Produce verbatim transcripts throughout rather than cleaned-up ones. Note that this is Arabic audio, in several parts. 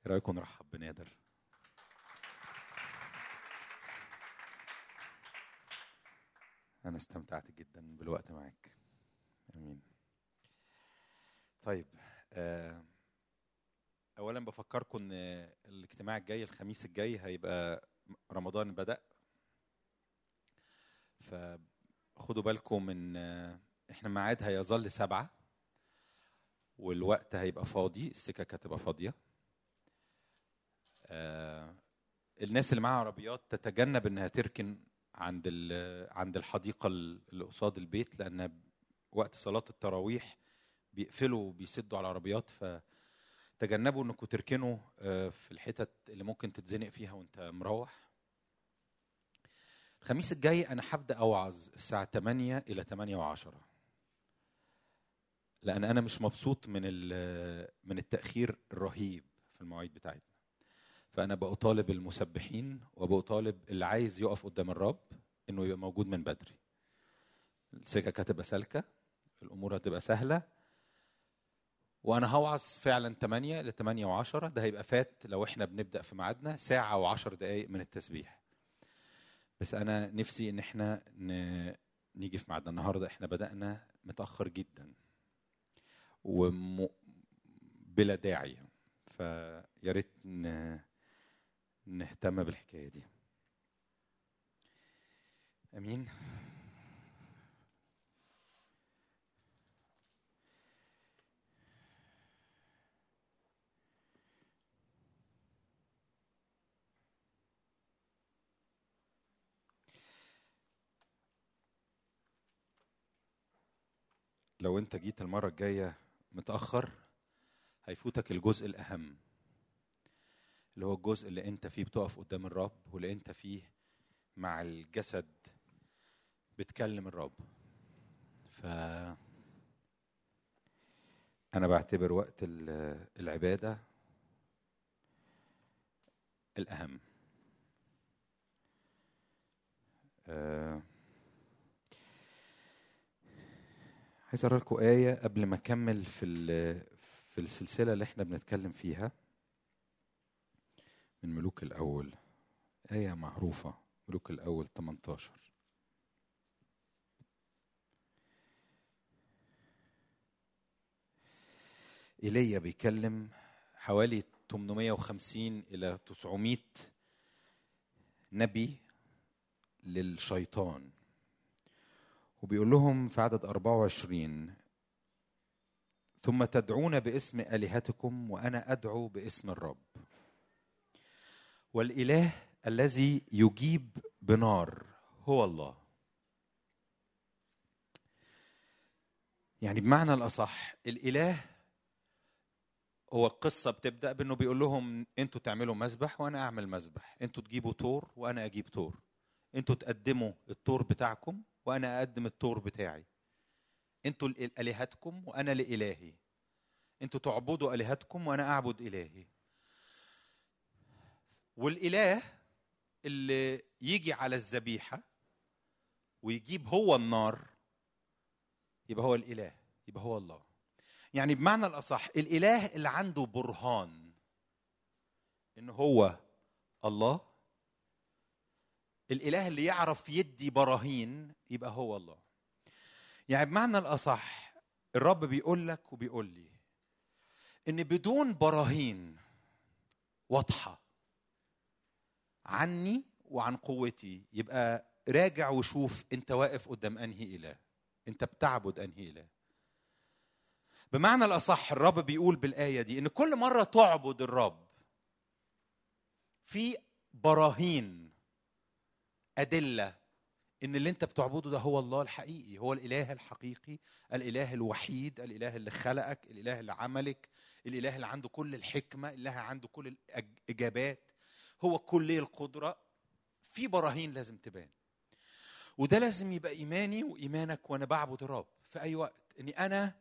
ايه رايكم نرحب بنادر؟ انا استمتعت جدا بالوقت معاك. امين. طيب، آه، اولا بفكركم ان الاجتماع الجاي الخميس الجاي هيبقى رمضان بدأ، فخدوا بالكم من آه، احنا ميعاد هيظل سبعة والوقت هيبقى فاضي، السكك هتبقى فاضية. آه، الناس اللي معاها عربيات تتجنب انها تركن عند عند الحديقة اللي قصاد البيت، لان وقت صلاة التراويح بيقفلوا وبيسدوا على العربيات، فتجنبوا انكم تركنوا في الحتت اللي ممكن تتزنق فيها وانت مروح. الخميس الجاي انا هبدا اوعظ الساعه ثمانية الى ثمانية وعشرة، لان انا مش مبسوط من من التاخير الرهيب في المواعيد بتاعتنا. فانا بطالب المسبحين وبطالب اللي عايز يقف قدام الرب انه يبقى موجود من بدري. السكك هتبقى سالكه، الامور هتبقى سهله، وانا هوعظ فعلا ثمانية ل ثمانية وعشرة. ده هيبقى فات لو احنا بنبدا في ميعادنا ساعه وعشر دقائق من التسبيح. بس انا نفسي ان احنا نيجي في ميعادنا. النهارده احنا بدانا متاخر جدا وبلا داعي، فيا ريت نهتم بالحكايه دي. امين. لو انت جيت المره الجايه متاخر هيفوتك الجزء الاهم، اللي هو الجزء اللي انت فيه بتقف قدام الرب، واللي انت فيه مع الجسد بتكلم الرب. ف انا بعتبر وقت العباده الاهم. أه عايز اقرا لكم ايه قبل ما اكمل في في السلسله اللي احنا بنتكلم فيها من ملوك الاول. ايه معروفه، ملوك الاول ثمانية عشر. ايليا بيكلم حوالي ثمانمائة وخمسين الى تسعمائة نبي للشيطان، وبيقول لهم في عدد أربعة وعشرين: ثم تدعون باسم آلهتكم وأنا أدعو باسم الرب، والإله الذي يجيب بنار هو الله. يعني بمعنى الأصح الإله هو القصة بتبدأ بأنه بيقول لهم أنتوا تعملوا مذبح وأنا أعمل مذبح، أنتوا تجيبوا تور وأنا أجيب تور، أنتوا تقدموا التور بتاعكم وأنا أقدم التور بتاعي، أنتوا لآلهتكم وأنا لإلهي، أنتوا تعبدوا آلهتكم وأنا أعبد إلهي. والإله اللي يجي على الذبيحة ويجيب هو النار يبقى هو الإله، يبقى هو الله. يعني بمعنى الأصح الإله اللي عنده برهان إنه هو الله، الإله اللي يعرف يدي براهين يبقى هو الله. يعني بمعنى الأصح الرب بيقول لك وبيقول لي إن بدون براهين واضحة عني وعن قوتي يبقى راجع وشوف أنت واقف قدام أنهي إله، أنت بتعبد أنهي إله. بمعنى الأصح الرب بيقول بالآية دي إن كل مرة تعبد الرب في براهين، أدلة إن اللي أنت بتعبده ده هو الله الحقيقي، هو الإله الحقيقي، الإله الوحيد، الإله اللي خلقك، الإله اللي عملك، الإله اللي عنده كل الحكمة، الإله عنده كل الإجابات، هو كل القدرة. في براهين لازم تبان، وده لازم يبقى إيماني وإيمانك وأنا بعبد الرب في أي وقت، إني أنا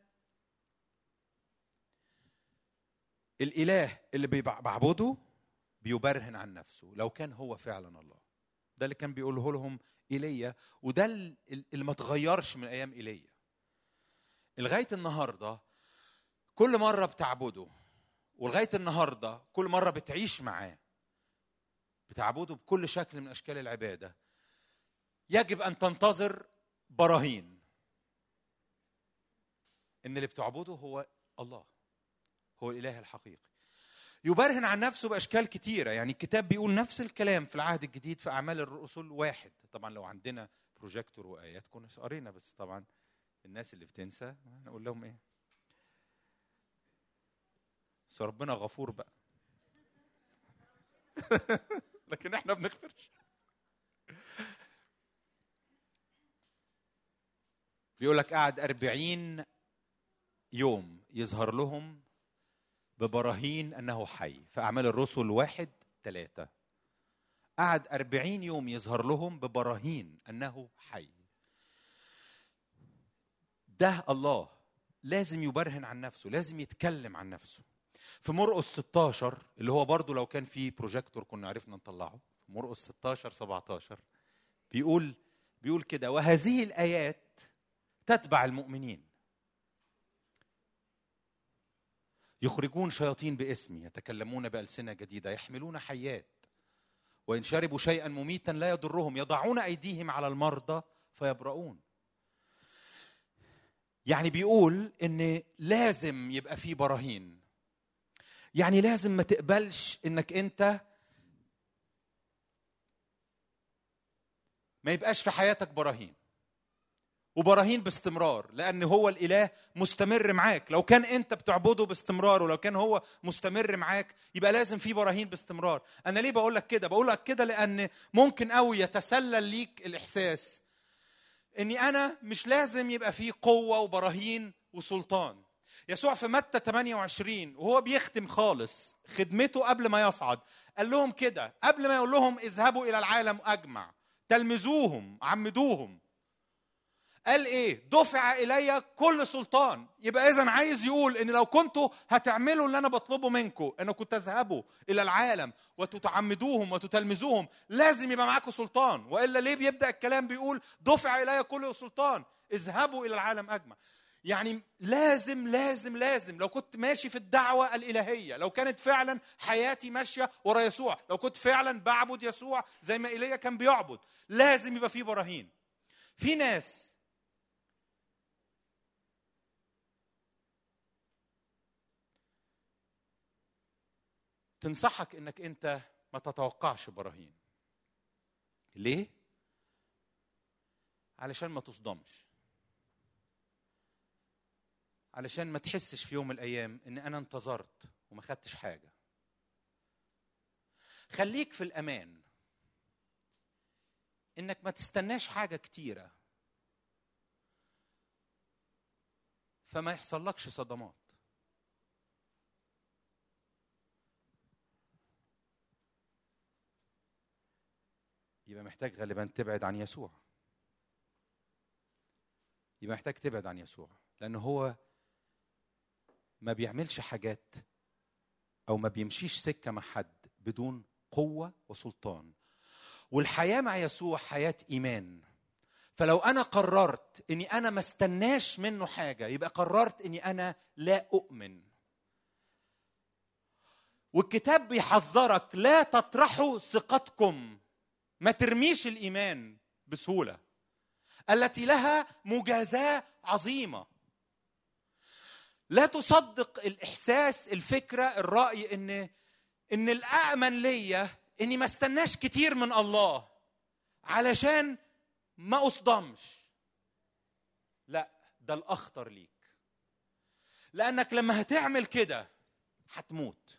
الإله اللي بعبده بيبرهن عن نفسه لو كان هو فعلا الله. ده اللي كان بيقوله لهم إيليا، وده اللي ما تغيرش من أيام إيليا لغاية النهاردة. كل مرة بتعبده ولغايه النهارده كل مره بتعيش معاه، بتعبده بكل شكل من اشكال العباده، يجب ان تنتظر براهين ان اللي بتعبده هو الله، هو الاله الحقيقي. يبرهن عن نفسه باشكال كتيره، يعني الكتاب بيقول نفس الكلام في العهد الجديد في اعمال الرسل واحد. طبعا لو عندنا بروجيكتور وايات كنا قرينا، بس طبعا الناس اللي بتنسى نقول لهم ايه؟ بس ربنا غفور بقى. لكن احنا بنغفرش. بيقول لك قعد أربعين يوم يظهر لهم ببراهين أنه حي، في أعمال الرسل واحد ثلاثة. قعد أربعين يوم يظهر لهم ببراهين أنه حي. ده الله لازم يبرهن عن نفسه، لازم يتكلم عن نفسه. في مرقس ستاشر اللي هو برضو لو كان في بروجيكتور كنا عرفنا نطلعه، في مرقس ستاشر سبعتاشر بيقول بيقول كده: وهذه الآيات تتبع المؤمنين، يخرجون شياطين باسمي، يتكلمون بألسنة جديدة، يحملون حيات، وإن شربوا شيئا مميتا لا يضرهم، يضعون أيديهم على المرضى فيبرؤون. يعني بيقول إن لازم يبقى فيه براهين، يعني لازم ما تقبلش إنك أنت ما يبقاش في حياتك براهين، وبراهين باستمرار، لأن هو الإله مستمر معاك. لو كان أنت بتعبده باستمرار ولو كان هو مستمر معاك يبقى لازم في براهين باستمرار. أنا ليه بقول لك كده؟ بقول لك كده لأن ممكن قوي يتسلل ليك الإحساس إني أنا مش لازم يبقى فيه قوة وبراهين وسلطان. يسوع في متى ثمانية وعشرين وهو بيختم خالص خدمته قبل ما يصعد قال لهم كده، قبل ما يقول لهم اذهبوا إلى العالم أجمع تلمذوهم عمدوهم، قال ايه؟ دفع الي كل سلطان. يبقى اذا عايز يقول ان لو كنتوا هتعملوا اللي انا بطلبه منكم، انكم تذهبوا الى العالم وتتعمدوهم وتتلمذوهم، لازم يبقى معاكم سلطان. والا ليه بيبدا الكلام بيقول دفع الي كل سلطان، اذهبوا الى العالم اجمع؟ يعني لازم لازم لازم لو كنت ماشي في الدعوه الالهيه، لو كانت فعلا حياتي ماشيه ورا يسوع، لو كنت فعلا بعبد يسوع زي ما ايليا كان بيعبد، لازم يبقى في براهين. في ناس تنصحك انك انت ما تتوقعش براهين. ليه؟ علشان ما تصدمش، علشان ما تحسش في يوم من الايام ان انا انتظرت وما خدتش حاجه. خليك في الامان، انك ما تستناش حاجه كتيره فما يحصلكش صدمات. يبقى محتاج غالبا تبعد عن يسوع، يبقى محتاج تبعد عن يسوع، لأنه هو ما بيعملش حاجات أو ما بيمشيش سكة مع حد بدون قوة وسلطان. والحياة مع يسوع حياة إيمان. فلو أنا قررت إني أنا ما استناش منه حاجة، يبقى قررت إني أنا لا أؤمن. والكتاب بيحذرك لا تطرحوا ثقتكم، ما ترميش الإيمان بسهولة التي لها مجازاة عظيمة. لا تصدق الإحساس، الفكرة، الرأي إن إن الأأمن ليا إني ما استناش كتير من الله علشان ما أصدمش. لا، ده الأخطر ليك، لأنك لما هتعمل كده هتموت،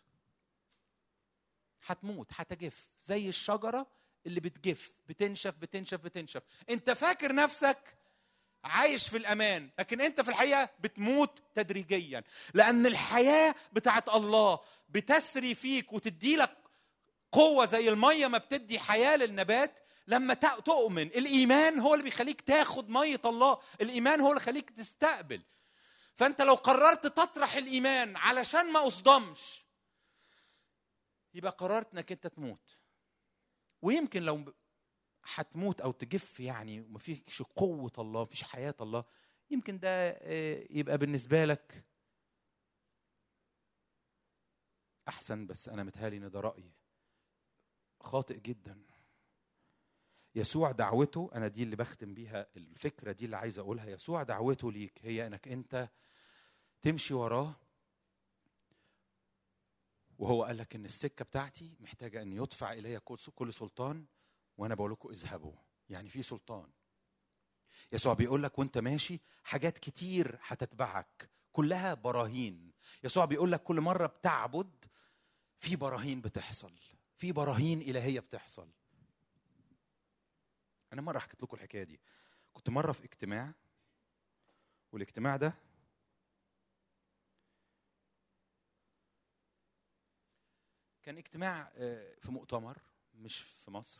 هتموت، هتجف زي الشجرة اللي بتجف، بتنشف بتنشف بتنشف. انت فاكر نفسك عايش في الأمان، لكن انت في الحقيقة بتموت تدريجيا، لأن الحياة بتاعت الله بتسري فيك وتدي لك قوة زي المية ما بتدي حياة للنبات. لما تؤمن، الإيمان هو اللي بيخليك تاخد مية الله، الإيمان هو اللي يخليك تستقبل. فأنت لو قررت تطرح الإيمان علشان ما أصدمش، يبقى قررت انك انت تموت. ويمكن لو هتموت او تجف يعني وما فيش قوه الله، ما فيش حياه الله، يمكن ده يبقى بالنسبه لك احسن، بس انا متهيألي ان ده رايي خاطئ جدا. يسوع دعوته، انا دي اللي بختم بيها الفكره دي اللي عايز اقولها، يسوع دعوته ليك هي انك انت تمشي وراه، وهو قال لك ان السكه بتاعتي محتاجه ان يدفع الي كل سلطان، وانا بقول لكم اذهبوا. يعني في سلطان. يسوع بيقول لك وانت ماشي حاجات كتير هتتبعك كلها براهين. يسوع بيقول لك كل مره بتعبد في براهين بتحصل، في براهين الهيه بتحصل. انا مره حكيت لكم الحكايه دي. كنت مره في اجتماع، والاجتماع ده كان اجتماع في مؤتمر مش في مصر،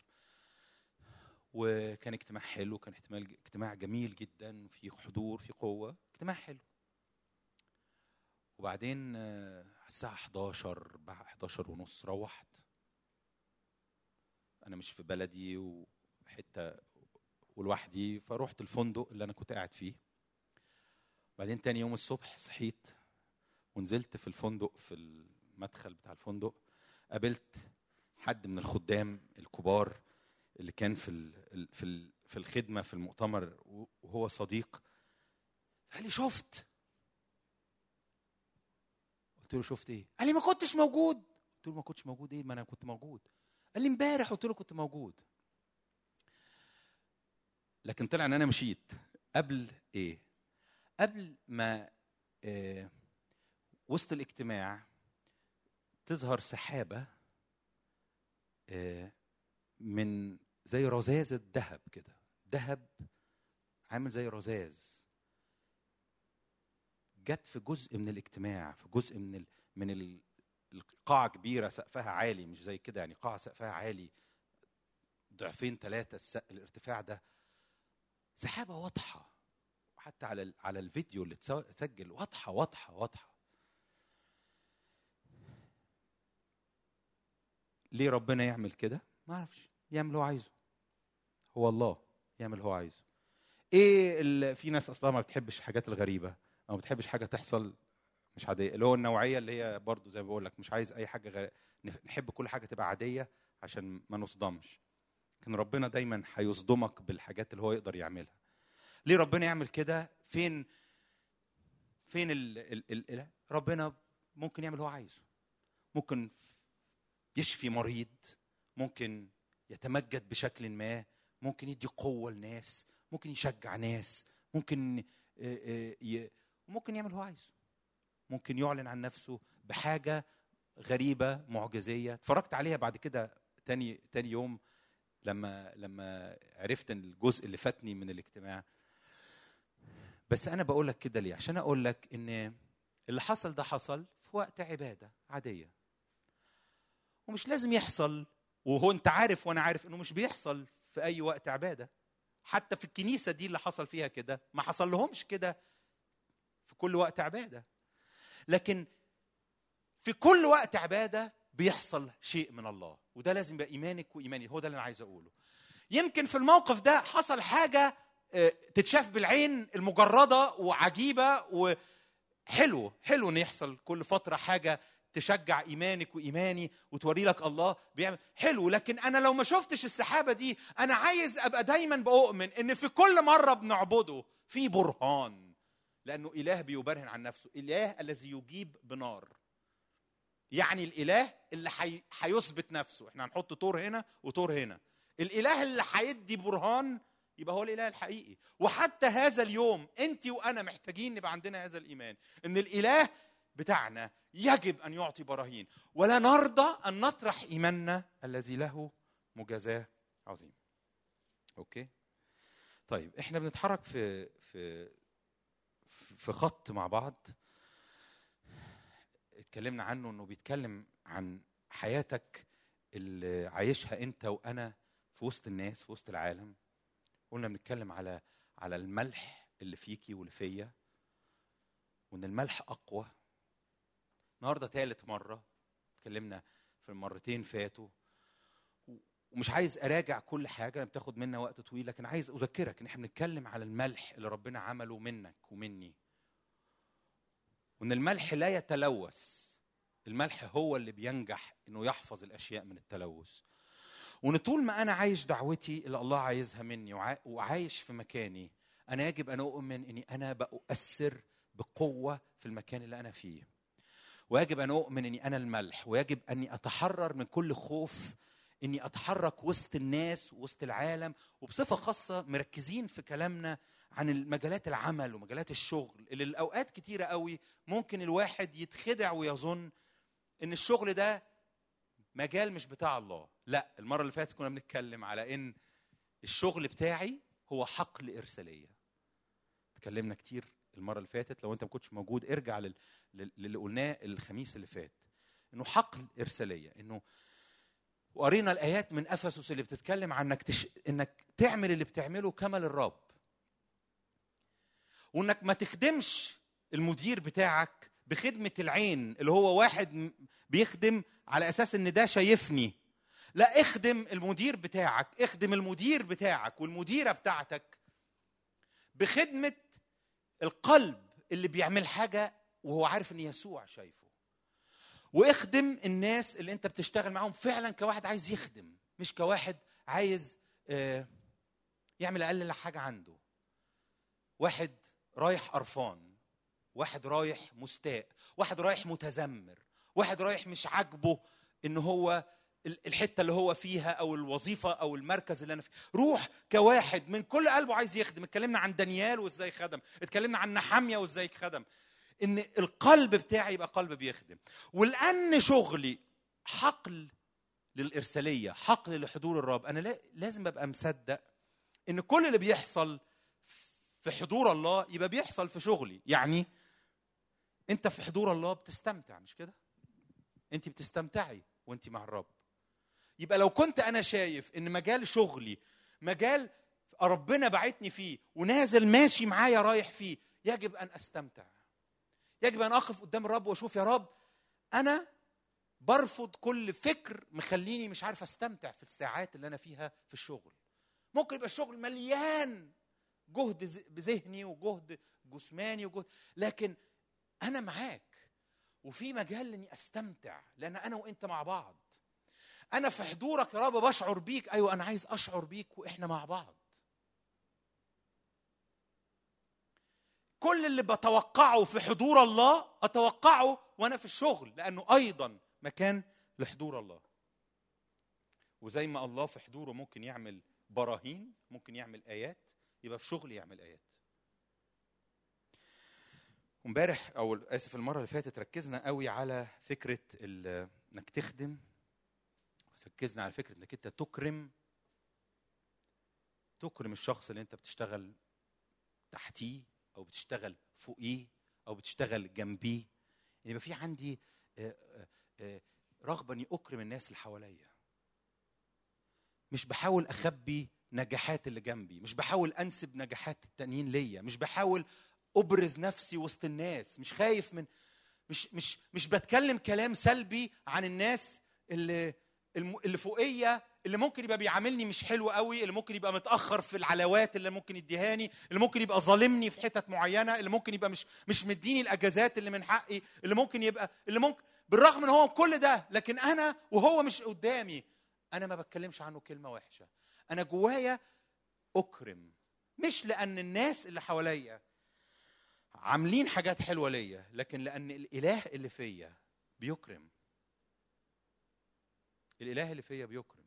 وكان اجتماع حلو، كان احتمال اجتماع جميل جدا، في حضور، في قوه، اجتماع حلو. وبعدين الساعه احداشر بعد احداشر ونص روحت. انا مش في بلدي وحته ولوحدي، فروحت الفندق اللي انا كنت قاعد فيه. بعدين تاني يوم الصبح صحيت ونزلت في الفندق، في المدخل بتاع الفندق قابلت حد من الخدام الكبار اللي كان في ال في ال في الخدمه في المؤتمر، وهو صديق. قال لي شفت؟ قلت له شفت ايه؟ قال لي ما كنتش موجود. قلت له ما كنتش موجود ايه؟ ما انا كنت موجود. قال لي امبارح. قلت له كنت موجود. لكن طلع ان انا مشيت قبل ايه؟ قبل ما آه وسط الاجتماع تظهر سحابه آه من زي رذاذ الذهب كده، ذهب عامل زي رذاذ، جت في جزء من الاجتماع، في جزء من ال من ال القاعه كبيره سقفها عالي، مش زي كده يعني، قاعه سقفها عالي ضعفين ثلاثه الارتفاع ده، سحابه واضحه، وحتى على على الفيديو اللي اتسجل واضحه واضحه واضحه. ليه ربنا يعمل كده؟ ما اعرفش، يعمل هو عايزه. هو الله يعمل هو عايزه. ايه اللي في ناس اصلا ما بتحبش الحاجات الغريبه، او ما بتحبش حاجه تحصل مش عاديه، اللي هو النوعيه اللي هي برضو زي ما بقول لك مش عايز اي حاجه غير نحب كل حاجه تبقى عاديه عشان ما نصدمش. لكن ربنا دايما هيصدمك بالحاجات اللي هو يقدر يعملها. ليه ربنا يعمل كده؟ فين فين ال ال ال ربنا ممكن يعمل هو عايزه. ممكن يشفي مريض، ممكن يتمجد بشكل ما، ممكن يدي قوه لناس، ممكن يشجع ناس، ممكن ي... ممكن يعمل هو عايزه. ممكن يعلن عن نفسه بحاجه غريبه معجزيه. اتفرجت عليها بعد كده تاني تاني يوم لما لما عرفت الجزء اللي فاتني من الاجتماع. بس انا بقول لك كده ليه؟ عشان اقول لك ان اللي حصل ده حصل في وقت عباده عاديه، ومش لازم يحصل. وهو انت عارف وانا عارف انه مش بيحصل في اي وقت عباده. حتى في الكنيسه دي اللي حصل فيها كده ما حصل لهمش كده في كل وقت عباده. لكن في كل وقت عباده بيحصل شيء من الله، وده لازم يبقى ايمانك وايماني. هو ده اللي انا عايز اقوله. يمكن في الموقف ده حصل حاجه تتشاف بالعين المجرده وعجيبه، وحلو حلو ان يحصل كل فتره حاجه تشجع ايمانك وايماني وتوري لك الله بيعمل حلو. لكن انا لو ما شفتش السحابه دي، انا عايز ابقى دايما بؤمن ان في كل مره بنعبده في برهان، لانه اله بيبرهن عن نفسه، اله الذي يجيب بنار. يعني الاله اللي حي... هيثبت نفسه. احنا هنحط طور هنا وطور هنا. الاله اللي هيدي برهان يبقى هو الاله الحقيقي. وحتى هذا اليوم انت وانا محتاجين نبقى عندنا هذا الايمان ان الاله بتاعنا يجب ان يعطي براهين، ولا نرضى ان نطرح ايماننا الذي له مجازاه عظيم. اوكي طيب، احنا بنتحرك في في في خط مع بعض اتكلمنا عنه، انه بيتكلم عن حياتك اللي عايشها انت وانا في وسط الناس، في وسط العالم. قلنا بنتكلم على على الملح اللي فيكي واللي فيا، وان الملح اقوى. النهارده ثالث مره اتكلمنا، في المرتين فاتوا، ومش عايز اراجع كل حاجه بتاخد منا وقت طويل، لكن عايز اذكرك ان احنا بنتكلم على الملح اللي ربنا عمله منك ومني، وان الملح لا يتلوث. الملح هو اللي بينجح انه يحفظ الاشياء من التلوث. وان طول ما انا عايش دعوتي اللي الله عايزها مني وعايش في مكاني، انا يجب ان اؤمن اني انا بأثر بقوه في المكان اللي انا فيه، ويجب ان اؤمن اني انا الملح، ويجب اني اتحرر من كل خوف اني اتحرك وسط الناس وسط العالم. وبصفه خاصه مركزين في كلامنا عن المجالات العمل ومجالات الشغل اللي الاوقات كتيره قوي ممكن الواحد يتخدع ويظن ان الشغل ده مجال مش بتاع الله. لا، المره اللي فاتت كنا بنتكلم على ان الشغل بتاعي هو حقل ارساليه. اتكلمنا كتير المره اللي فاتت، لو انت ما كنتش موجود ارجع لل... للي قلناه الخميس اللي فات، انه حقل ارساليه، انه وقرينا الايات من افسس اللي بتتكلم عن انك تش... انك تعمل اللي بتعمله كما للرب، وانك ما تخدمش المدير بتاعك بخدمه العين اللي هو واحد بيخدم على اساس ان ده شايفني. لا، اخدم المدير بتاعك، اخدم المدير بتاعك والمديره بتاعتك بخدمه القلب اللي بيعمل حاجه وهو عارف ان يسوع شايفه. واخدم الناس اللي انت بتشتغل معاهم فعلا كواحد عايز يخدم، مش كواحد عايز يعمل اقل حاجه عنده. واحد رايح قرفان، واحد رايح مستاء، واحد رايح متذمر، واحد رايح مش عاجبه ان هو الحته اللي هو فيها او الوظيفه او المركز اللي انا فيه. روح كواحد من كل قلبه عايز يخدم. اتكلمنا عن دانيال وازاي خدم، اتكلمنا عن نحمية وازاي خدم. ان القلب بتاعي يبقى قلب بيخدم. ولان شغلي حقل للارساليه، حقل لحضور الرب، انا لازم ابقى مصدق ان كل اللي بيحصل في حضور الله يبقى بيحصل في شغلي. يعني انت في حضور الله بتستمتع، مش كده؟ انت بتستمتعي وانت مع الرب. يبقى لو كنت انا شايف ان مجال شغلي مجال ربنا بعتني فيه ونازل ماشي معايا رايح فيه، يجب ان استمتع. يجب ان اقف قدام الرب واشوف يا رب انا برفض كل فكر مخليني مش عارف استمتع في الساعات اللي انا فيها في الشغل. ممكن يبقى الشغل مليان جهد ذهني وجهد جسماني وجهد، لكن انا معاك وفي مجال اني استمتع، لان انا وانت مع بعض. انا في حضورك يا رب بشعر بيك. ايوه انا عايز اشعر بيك واحنا مع بعض. كل اللي بتوقعه في حضور الله اتوقعه وانا في الشغل، لانه ايضا مكان لحضور الله. وزي ما الله في حضوره ممكن يعمل براهين، ممكن يعمل ايات، يبقى في شغل يعمل ايات. امبارح او اسف المره اللي فاتت ركزنا قوي على فكره انك تخدم، ركزنا على فكره انك انت تكرم تكرم الشخص اللي انت بتشتغل تحتيه او بتشتغل فوقيه او بتشتغل جنبيه. يعني يبقى في عندي رغبه اني اكرم الناس اللي حواليا، مش بحاول اخبي نجاحات اللي جنبي، مش بحاول انسب نجاحات التانيين ليا، مش بحاول ابرز نفسي وسط الناس، مش خايف من مش مش مش بتكلم كلام سلبي عن الناس اللي اللي فوقيه، اللي ممكن يبقى بيعاملني مش حلو قوي، اللي ممكن يبقى متاخر في العلاوات اللي ممكن يديهاني، اللي ممكن يبقى ظالمني في حتت معينه، اللي ممكن يبقى مش مش مديني الاجازات اللي من حقي، اللي ممكن يبقى اللي ممكن بالرغم ان هو كل ده، لكن انا وهو مش قدامي انا ما بتكلمش عنه كلمه وحشه. انا جوايا اكرم، مش لان الناس اللي حواليا عاملين حاجات حلوه ليا، لكن لان الاله اللي فيا بيكرم. الاله اللي فيا بيكرم.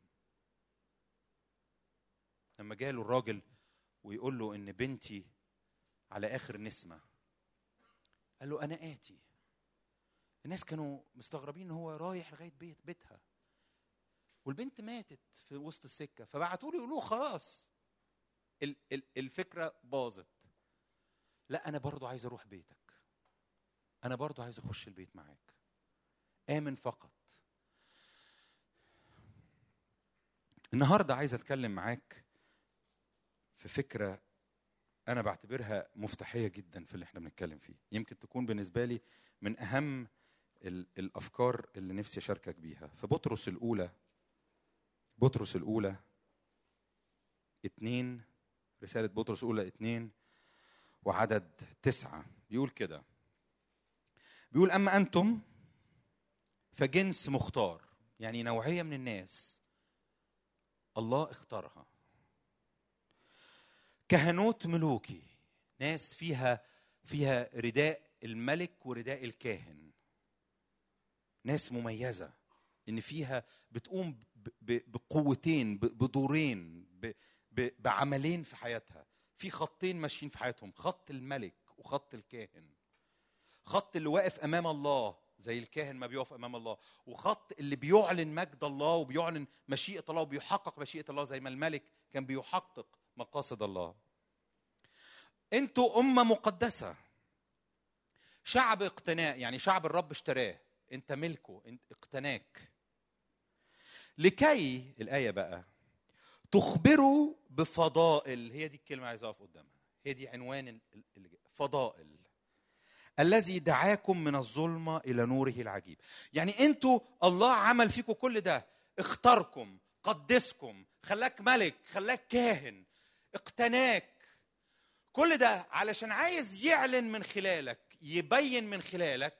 لما جاله الراجل ويقول له ان بنتي على اخر نسمه، قال له انا آتي. الناس كانوا مستغربين ان هو رايح لغايه بيت بيتها والبنت ماتت في وسط السكه، فبعتوا له يقولوا خلاص الفكره باظت. لا، انا برضو عايز اروح بيتك، انا برضو عايز اخش البيت معاك، آمن فقط. النهارده عايز اتكلم معاك في فكره انا بعتبرها مفتاحيه جدا في اللي احنا بنتكلم فيه، يمكن تكون بالنسبه لي من اهم الافكار اللي نفسي اشاركك بيها. في بطرس الاولى بطرس الاولى اتنين، رساله بطرس الاولى اتنين وعدد تسعة، بيقول كده، بيقول اما انتم فجنس مختار، يعني نوعية من الناس الله اختارها. كهنوت ملوكي، ناس فيها فيها رداء الملك ورداء الكاهن، ناس مميزة ان فيها بتقوم بقوتين، بدورين، بعملين في حياتها، في خطين ماشيين في حياتهم، خط الملك وخط الكاهن. خط اللي واقف امام الله زي الكاهن ما بيقف امام الله، وخط اللي بيعلن مجد الله وبيعلن مشيئة الله وبيحقق مشيئة الله زي ما الملك كان بيحقق مقاصد الله. انتوا أمة مقدسة، شعب اقتناء، يعني شعب الرب اشتراه، انت ملكه، انت اقتناك. لكي الآية بقى تخبروا بفضائل، هي دي الكلمة عايز أقف قدامها، هي دي عنوان فضائل، الذي دعاكم من الظلمة إلى نوره العجيب. يعني انتوا الله عمل فيكم كل ده، اختاركم، قدسكم، خلاك ملك، خلاك كاهن، اقتناك، كل ده علشان عايز يعلن من خلالك، يبين من خلالك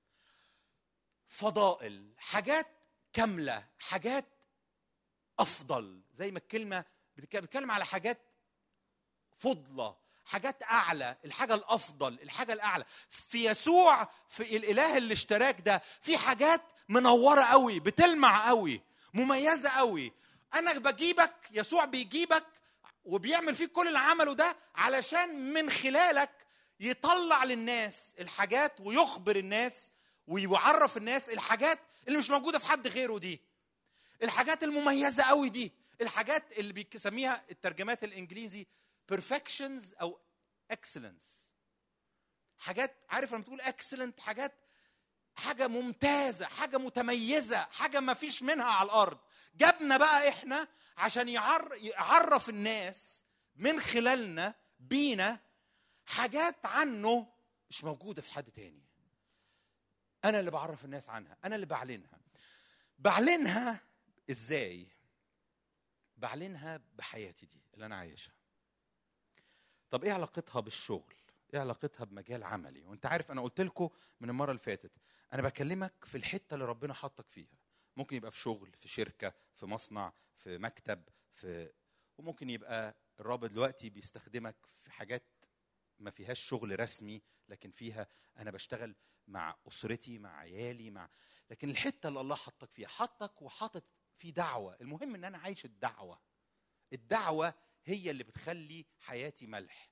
فضائل، حاجات كاملة، حاجات أفضل، زي ما الكلمة بتتكلم على حاجات فضلة، حاجات أعلى، الحاجة الأفضل، الحاجة الأعلى. في يسوع، في الإله اللي اشتراك ده، في حاجات منورة قوي، بتلمع قوي، مميزة قوي. أنا بجيبك، يسوع بيجيبك وبيعمل فيك كل اللي عمله ده علشان من خلالك يطلع للناس الحاجات ويخبر الناس ويعرف الناس الحاجات اللي مش موجودة في حد غيره، دي الحاجات المميزة قوي، دي الحاجات اللي بيسميها الترجمات الإنجليزي perfections أو excellence. حاجات، عارف لما تقول excellent، حاجات حاجة ممتازة، حاجة متميزة، حاجة ما فيش منها على الأرض. جابنا بقى إحنا عشان يعرف الناس من خلالنا بينا حاجات عنه مش موجودة في حد تاني. أنا اللي بعرف الناس عنها، أنا اللي بعلنها. بعلنها إزاي؟ بعلنها بحياتي دي اللي أنا عايشها. طب إيه علاقتها بالشغل؟ إيه علاقتها بمجال عملي؟ وأنت عارف أنا قلت لكم من المرة اللي فاتت، أنا بكلمك في الحتة اللي ربنا حطك فيها. ممكن يبقى في شغل، في شركة، في مصنع، في مكتب، في وممكن يبقى الرب دلوقتي بيستخدمك في حاجات ما فيهاش شغل رسمي، لكن فيها أنا بشتغل مع أسرتي، مع عيالي، مع لكن الحتة اللي الله حطك فيها، حطك وحطت في دعوة. المهم إن أنا عايش الدعوة. الدعوة هي اللي بتخلي حياتي ملح.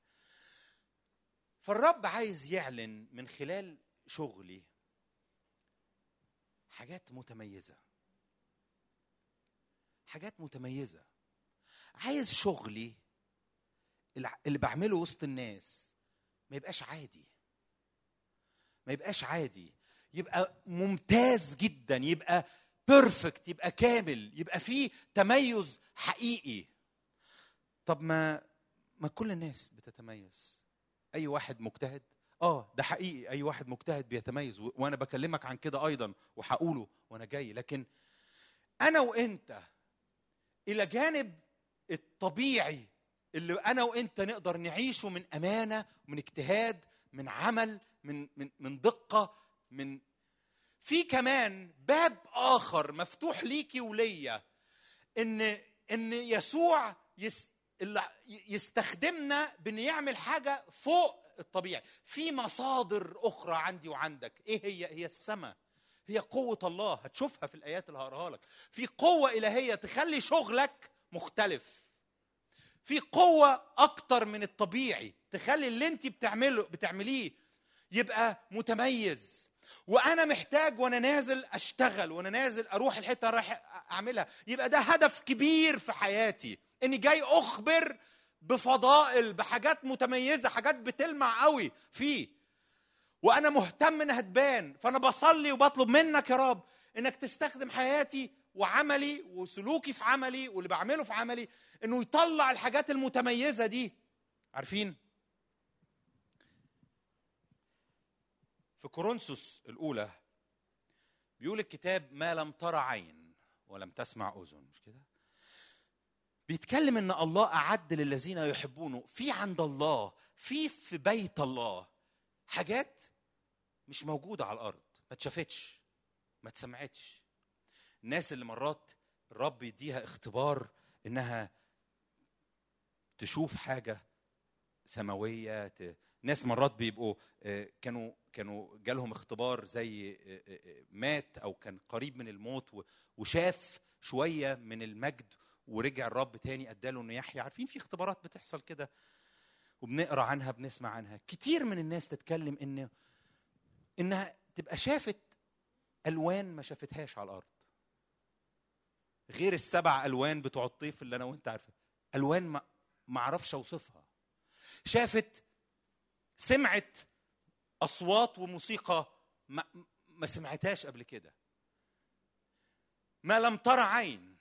فالرب عايز يعلن من خلال شغلي حاجات متميزة، حاجات متميزة. عايز شغلي اللي بعمله وسط الناس ما يبقاش عادي، ما يبقاش عادي، يبقى ممتاز جدا، يبقى بيرفكت، يبقى كامل، يبقى فيه تميز حقيقي. طب ما ما كل الناس بتتميز. اي واحد مجتهد، اه ده حقيقي، اي واحد مجتهد بيتميز، وانا بكلمك عن كده ايضا وهقوله وانا جاي. لكن انا وانت الى جانب الطبيعي اللي انا وانت نقدر نعيشه من امانه، من اجتهاد، من عمل، من من من دقه، من في كمان باب اخر مفتوح ليكي وليا، ان ان يسوع يس يستخدمنا بان يعمل حاجه فوق الطبيعي. في مصادر اخرى عندي وعندك. ايه هي؟ هي السماء، هي قوه الله. هتشوفها في الايات اللي هقراها لك. في قوه الهيه تخلي شغلك مختلف، في قوه اكتر من الطبيعي تخلي اللي انت بتعمله بتعمليه يبقى متميز. وانا محتاج وانا نازل اشتغل، وانا نازل اروح الحته اللي رايح اعملها، يبقى ده هدف كبير في حياتي، اني جاي اخبر بفضائل، بحاجات متميزه، حاجات بتلمع قوي فيه، وانا مهتم انها تبان. فانا بصلي وبطلب منك يا رب انك تستخدم حياتي وعملي وسلوكي في عملي واللي بعمله في عملي انه يطلع الحاجات المتميزه دي. عارفين في كورنثوس الاولى بيقول الكتاب ما لم ترى عين ولم تسمع اذن، مش كده؟ بيتكلم ان الله اعد للذين يحبونه في عند الله، في في بيت الله حاجات مش موجوده على الارض، ما اتشافتش. ما اتسمعتش. الناس اللي مرات الرب يديها اختبار انها تشوف حاجه سماويه، ت... ناس مرات بيبقوا كانوا كانوا جالهم اختبار زي مات او كان قريب من الموت وشاف شويه من المجد ورجع الرب تاني اداله انه يحيى. عارفين في اختبارات بتحصل كده وبنقرا عنها بنسمع عنها. كتير من الناس تتكلم ان انها تبقى شافت الوان ما شافتهاش على الارض، غير السبع الوان بتوع الطيف اللي انا وانت عارفه، الوان ما ما اعرفش اوصفها. شافت سمعت اصوات وموسيقى ما, ما سمعتهاش قبل كده، ما لم ترى عين.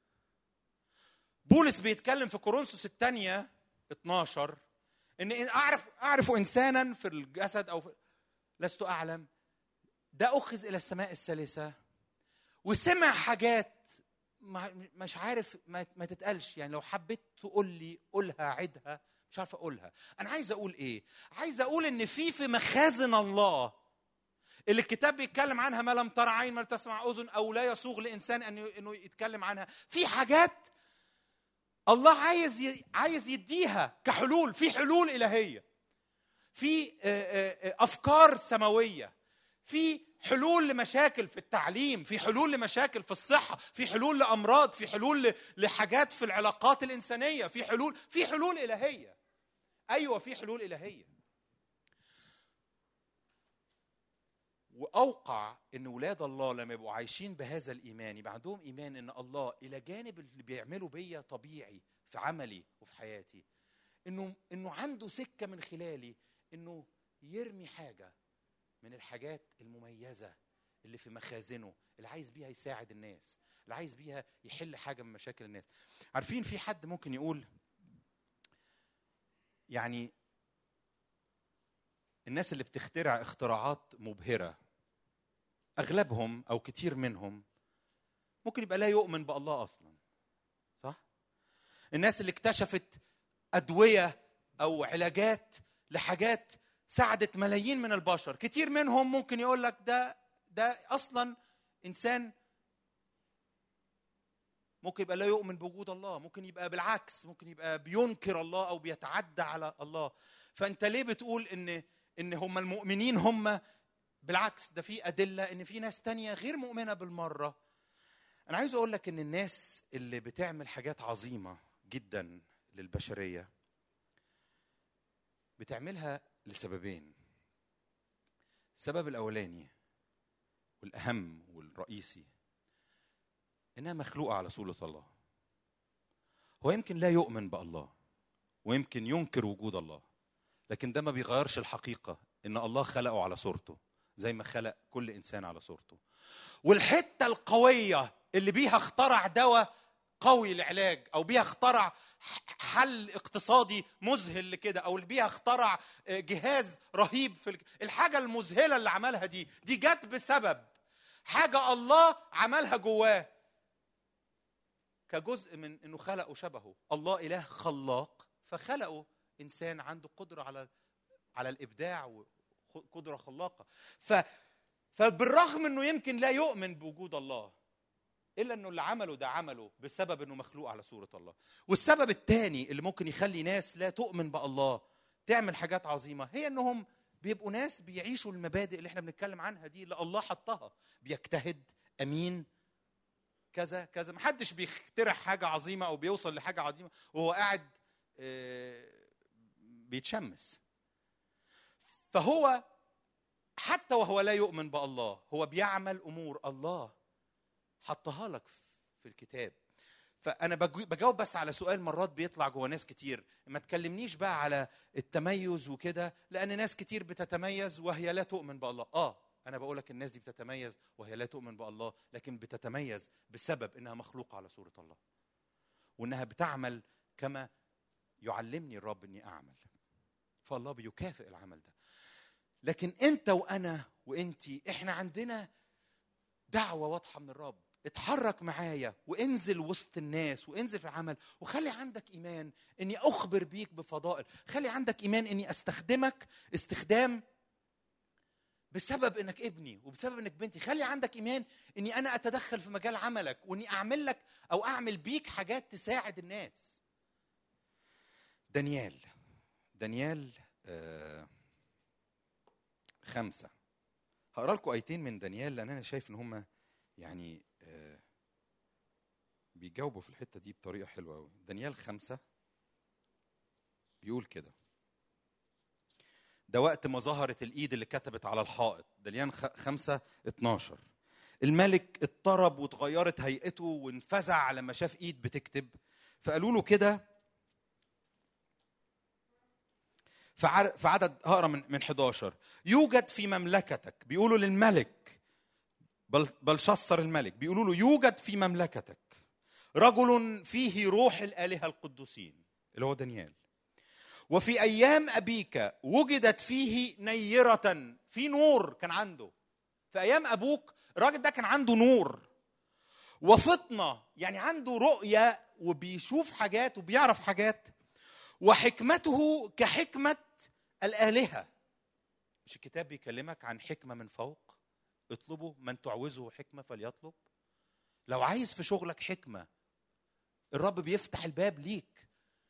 بولس بيتكلم في كورنثوس الثانيه اتناشر ان اعرف اعرف انسانا في الجسد او في لست اعلم، ده اخذ الى السماء الثالثه وسمع حاجات مش عارف ما, ما تتقالش. يعني لو حبيت تقول لي قولها عدها مش عارف اقولها. انا عايز اقول ايه؟ عايز اقول ان في في مخازن الله اللي الكتاب بيتكلم عنها ما لم ترى عين ما تسمع اذن او لا يسوغ لانسان انه انه يتكلم عنها. في حاجات الله عايز عايز يديها كحلول، في حلول الهيه، في افكار سماويه، في حلول لمشاكل في التعليم، في حلول لمشاكل في الصحه، في حلول لامراض، في حلول لحاجات في العلاقات الانسانيه، في حلول في حلول الهيه. ايوه في حلول الهيه. واوقع ان اولاد الله لما يبقوا عايشين بهذا الايمان يبقى عندهم ايمان ان الله الى جانب اللي بيعمله بيا طبيعي في عملي وفي حياتي، انه انه عنده سكه من خلالي انه يرمي حاجه من الحاجات المميزه اللي في مخازنه، اللي عايز بيها يساعد الناس، اللي عايز بيها يحل حاجه من مشاكل الناس. عارفين في حد ممكن يقول يعني الناس اللي بتخترع اختراعات مبهره اغلبهم او كتير منهم ممكن يبقى لا يؤمن بالله اصلا، صح؟ الناس اللي اكتشفت ادويه او علاجات لحاجات ساعدت ملايين من البشر، كتير منهم ممكن يقول لك ده ده اصلا انسان ممكن يبقى لا يؤمن بوجود الله، ممكن يبقى بالعكس ممكن يبقى بينكر الله او بيتعدى على الله. فانت ليه بتقول ان ان هم المؤمنين هم بالعكس؟ ده في ادله ان في ناس تانية غير مؤمنه بالمره. انا عايز اقول لك ان الناس اللي بتعمل حاجات عظيمه جدا للبشريه بتعملها لسببين. السبب الاولاني والاهم والرئيسي انها مخلوقه على صوره الله. هو يمكن لا يؤمن بالله ويمكن ينكر وجود الله، لكن ده ما بيغيرش الحقيقه ان الله خلقه على صورته زي ما خلق كل انسان على صورته. والحته القويه اللي بيها اخترع دواء قوي للعلاج، او بيها اخترع حل اقتصادي مذهل لكده، او اللي بيها اخترع جهاز رهيب في الحاجه المذهله اللي عملها دي دي جت بسبب حاجه الله عملها جواه كجزء من انه خلقه شبهه. الله اله خلاق فخلقه انسان عنده قدره على على الابداع وقدره خلاقه. ف فبالرغم انه يمكن لا يؤمن بوجود الله الا انه اللي عمله ده عمله بسبب انه مخلوق على صوره الله. والسبب الثاني اللي ممكن يخلي ناس لا تؤمن بالله تعمل حاجات عظيمه هي انهم بيبقوا ناس بيعيشوا المبادئ اللي احنا بنتكلم عنها دي اللي الله حطها. بيجتهد، امين، كذا كذا. محدش بيخترع حاجه عظيمه او بيوصل لحاجه عظيمه وهو قاعد بيتشمس. فهو حتى وهو لا يؤمن بالله هو بيعمل امور الله حطها لك في الكتاب. فانا بجاوب بس على سؤال مرات بيطلع جوه ناس كتير، ما تكلمنيش بقى على التميز وكده، لان ناس كتير بتتميز وهي لا تؤمن بالله. اه انا بقول لك الناس دي بتتميز وهي لا تؤمن بالله، لكن بتتميز بسبب انها مخلوقه على صوره الله وانها بتعمل كما يعلمني الرب اني اعمل، فالله بيكافئ العمل ده. لكن انت وانا وانتي احنا عندنا دعوه واضحه من الرب، اتحرك معايا وانزل وسط الناس وانزل في العمل، وخلي عندك ايمان اني اخبر بيك بفضائل، خلي عندك ايمان اني استخدمك استخدام بسبب انك ابني وبسبب انك بنتي. خلي عندك ايمان اني انا اتدخل في مجال عملك، واني اعمل لك او اعمل بيك حاجات تساعد الناس. دانيال دانيال آه خمسة. هقرا لكم ايتين من دانيال لان انا شايف ان هم يعني آه بيجاوبوا في الحته دي بطريقه حلوه قوي. دانيال خمسة بيقول كده، ده وقت ما ظهرت الايد اللي كتبت على الحائط. دانيال خمسة اتناشر. الملك اضطرب وتغيرت هيئته وانفزع لما شاف ايد بتكتب، فقالوا له كده في عدد، هقرا من من حداشر. يوجد في مملكتك، بيقولوا للملك بلشصر الملك، بيقولوا له يوجد في مملكتك رجل فيه روح الآلهة القدوسين اللي هو دانيال، وفي أيام أبيك وجدت فيه نيرة، في نور كان عنده في أيام أبوك. الراجل ده كان عنده نور وفطنة، يعني عنده رؤية وبيشوف حاجات وبيعرف حاجات، وحكمته كحكمة الآلهة. مش الكتاب بيكلمك عن حكمة من فوق؟ اطلبوا من تعوزه حكمة فليطلب. لو عايز في شغلك حكمة، الرب بيفتح الباب ليك.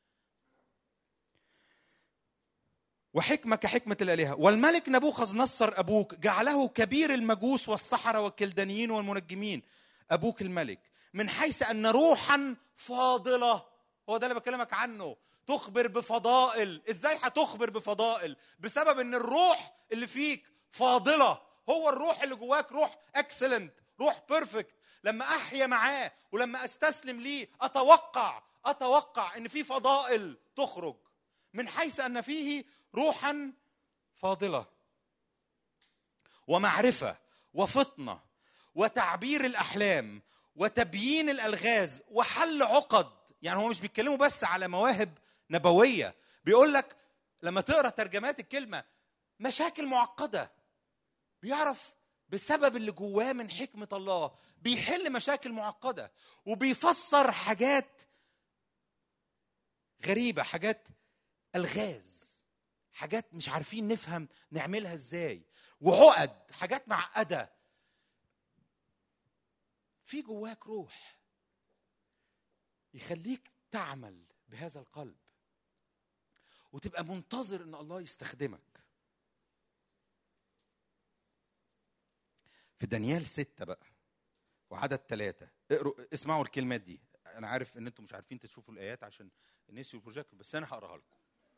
وحكمة كحكمة الآلهة. والملك نبوخذ نصر أبوك جعله كبير المجوس والسحرة والكلدانيين والمنجمين، أبوك الملك، من حيث أن روحا فاضلة. هو ده اللي بكلمك عنه، تخبر بفضائل. إزاي هتخبر بفضائل؟ بسبب أن الروح اللي فيك فاضلة. هو الروح اللي جواك روح اكسلنت، روح بيرفكت. لما أحيا معاه ولما أستسلم ليه أتوقع أتوقع أن في فضائل تخرج من حيث أن فيه روحا فاضلة ومعرفة وفطنة وتعبير الأحلام وتبيين الألغاز وحل عقد. يعني هو مش بيتكلموا بس على مواهب نبوية، بيقول لك لما تقرأ ترجمات الكلمة مشاكل معقدة، بيعرف بسبب اللي جواه من حكمة الله بيحل مشاكل معقدة، وبيفسر حاجات غريبة، حاجات ألغاز، حاجات مش عارفين نفهم نعملها ازاي، وعقد، حاجات معقدة. في جواك روح يخليك تعمل بهذا القلب وتبقى منتظر ان الله يستخدمك. في دانيال ستة بقى وعدد ثلاثة، اقروا اسمعوا الكلمات دي. انا عارف ان انتم مش عارفين تشوفوا الايات عشان الناس والبروجيكت، بس انا هقراها لكم.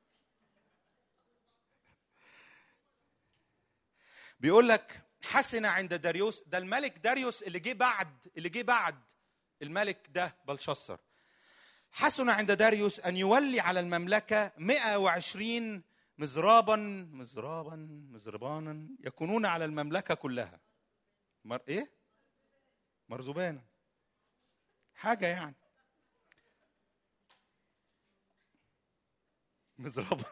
بيقول لك حسن عند داريوس، ده الملك داريوس اللي جه بعد اللي جه بعد الملك ده بلشصر. حسن عند داريوس ان يولي على المملكه مئة وعشرين مزرابا مزرابا مزربانا يكونون على المملكه كلها. مر ايه مرزبانا، حاجه يعني مزرابا.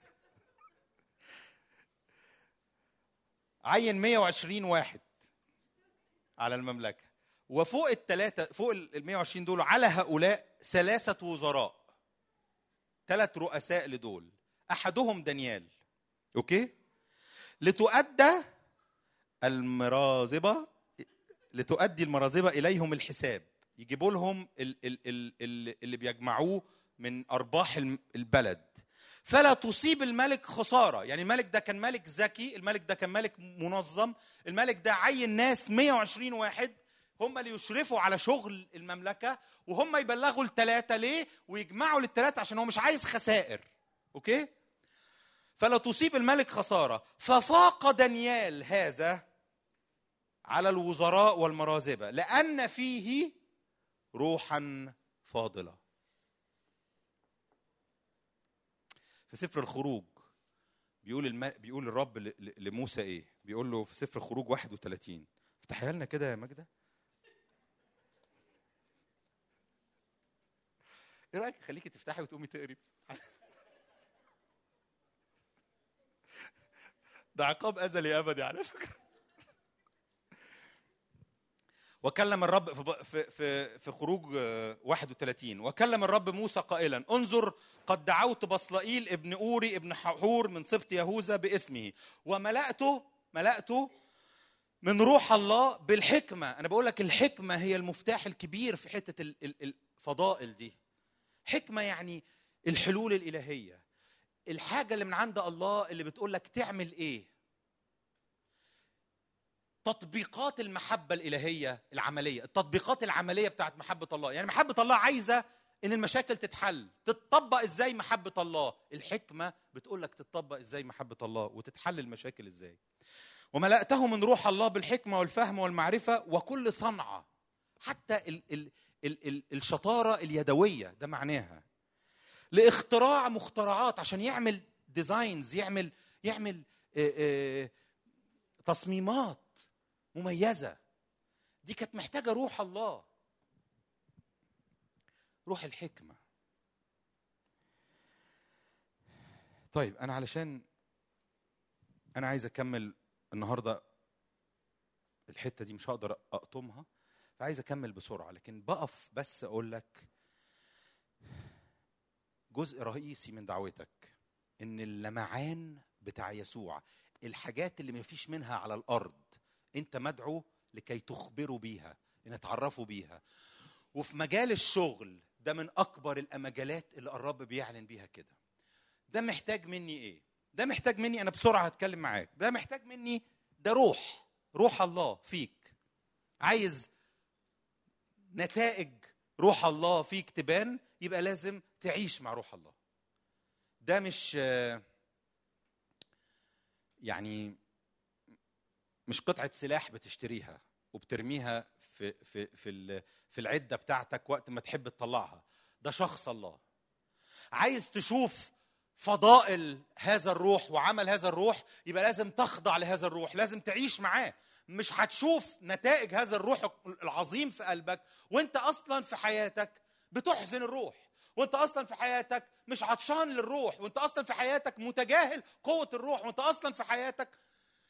عين مئة وعشرين واحد على المملكة، وفوق الثلاثة فوق ال مئة وعشرين دول على هؤلاء ثلاثة وزراء، ثلاث رؤساء لدول، أحدهم دانيال. أوكي؟ لتؤدى المرازبة لتؤدي المرازبة إليهم الحساب، يجيبوا لهم اللي بيجمعوه من أرباح البلد، فلا تصيب الملك خسارة. يعني الملك ده كان ملك ذكي، الملك ده كان ملك منظم، الملك ده عين ناس مئة وعشرين واحد هم اللي يشرفوا على شغل المملكة، وهم يبلغوا الثلاثة ليه ويجمعوا للثلاثة عشان هو مش عايز خسائر. أوكي؟ فلا تصيب الملك خسارة. ففاق دانيال هذا على الوزراء والمرازبة لأن فيه روحا فاضلة. في سفر الخروج بيقول الم... بيقول الرب ل... لموسى ايه؟ بيقول له في سفر الخروج واحد وثلاثين. افتحيها لنا كده يا ماجده. ايه رايك خليكي تفتحي وتقومي تقري؟ ده عقاب ازلي ابدي على فكره. وكلم الرب في في في خروج واحد وثلاثين، وكلم الرب موسى قائلا: انظر قد دعوت بصلائيل ابن اوري ابن حور من سبط يهوذا باسمه وملأته ملأته من روح الله بالحكمة. أنا بقول لك الحكمة هي المفتاح الكبير في حتة الفضائل دي. حكمة يعني الحلول الإلهية، الحاجة اللي من عند الله اللي بتقول لك تعمل إيه. تطبيقات المحبة الإلهية العملية، التطبيقات العملية بتاعت محبة الله. يعني محبة الله عايزة إن المشاكل تتحل، تتطبق إزاي محبة الله؟ الحكمة بتقول لك تتطبق إزاي محبة الله وتتحل المشاكل إزاي. وملأته من روح الله بالحكمة والفهم والمعرفة وكل صنعة، حتى ال ال ال ال الشطارة اليدوية، ده معناها لاختراع مخترعات عشان يعمل ديزاينز، يعمل يعمل اه اه تصميمات مميزة. دي كانت محتاجة روح الله، روح الحكمة. طيب أنا علشان أنا عايز أكمل النهاردة الحتة دي، مش هقدر أقطمها، فعايز أكمل بسرعة، لكن بقف بس أقول لك جزء رئيسي من دعوتك، إن اللمعان بتاع يسوع، الحاجات اللي ما فيش منها على الأرض، أنت مدعو لكي تخبروا بيها، إن تعرفوا بيها. وفي مجال الشغل ده من أكبر المجالات اللي الرب بيعلن بيها كده. ده محتاج مني إيه؟ ده محتاج مني، أنا بسرعة هتكلم معاك، ده محتاج مني ده روح روح الله فيك. عايز نتائج روح الله فيك تبان، يبقى لازم تعيش مع روح الله. ده مش يعني مش قطعة سلاح بتشتريها وبترميها في في في في العدة بتاعتك وقت ما تحب تطلعها. ده شخص الله. عايز تشوف فضائل هذا الروح وعمل هذا الروح، يبقى لازم تخضع لهذا الروح، لازم تعيش معاه. مش هتشوف نتائج هذا الروح العظيم في قلبك وانت اصلا في حياتك بتحزن الروح، وانت اصلا في حياتك مش عطشان للروح، وانت اصلا في حياتك متجاهل قوة الروح، وانت اصلا في حياتك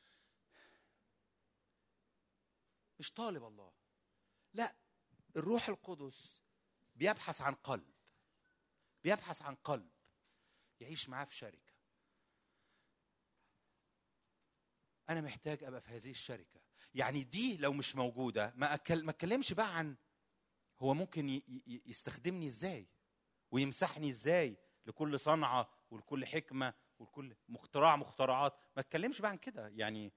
مش طالب الله. لا، الروح القدس بيبحث عن قلب، بيبحث عن قلب يعيش معاه في شركة. أنا محتاج أبقى في هذه الشركة. يعني دي لو مش موجودة ما أكل ما أتكلمش بقى عن هو ممكن ي... ي... يستخدمني إزاي ويمسحني إزاي لكل صنعة ولكل حكمة ولكل مخترع مخترعات. ما أتكلمش بقى عن كده. يعني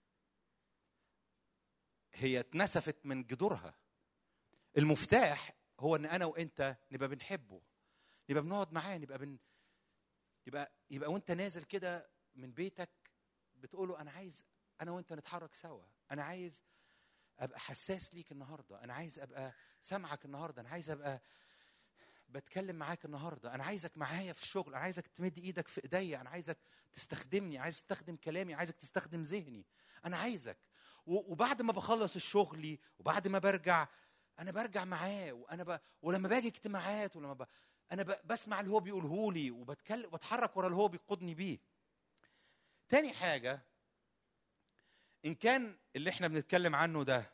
هي اتنسفت من جذورها. المفتاح هو ان انا وانت نبقى بنحبه، نبقى بنقعد معاه، نبقى بن يبقى يبقى وانت نازل كده من بيتك بتقوله انا عايز انا وانت نتحرك سوا، انا عايز ابقى حساس ليك النهارده، انا عايز ابقى سامعك النهارده، انا عايز ابقى بتكلم معاك النهارده، انا عايزك معايا في الشغل، انا عايزك تمد ايدك في ايديا، انا عايزك تستخدمني، عايز تستخدم كلامي، عايزك تستخدم ذهني، انا عايزك. وبعد ما بخلص الشغلي وبعد ما برجع انا برجع معاه، وانا ب... ولما باجي اجتماعات ولما ب... انا ب... بسمع اللي هو بيقوله لي وبتكلم وبتحرك ورا اللي هو بيقودني بيه. تاني حاجه، ان كان اللي احنا بنتكلم عنه ده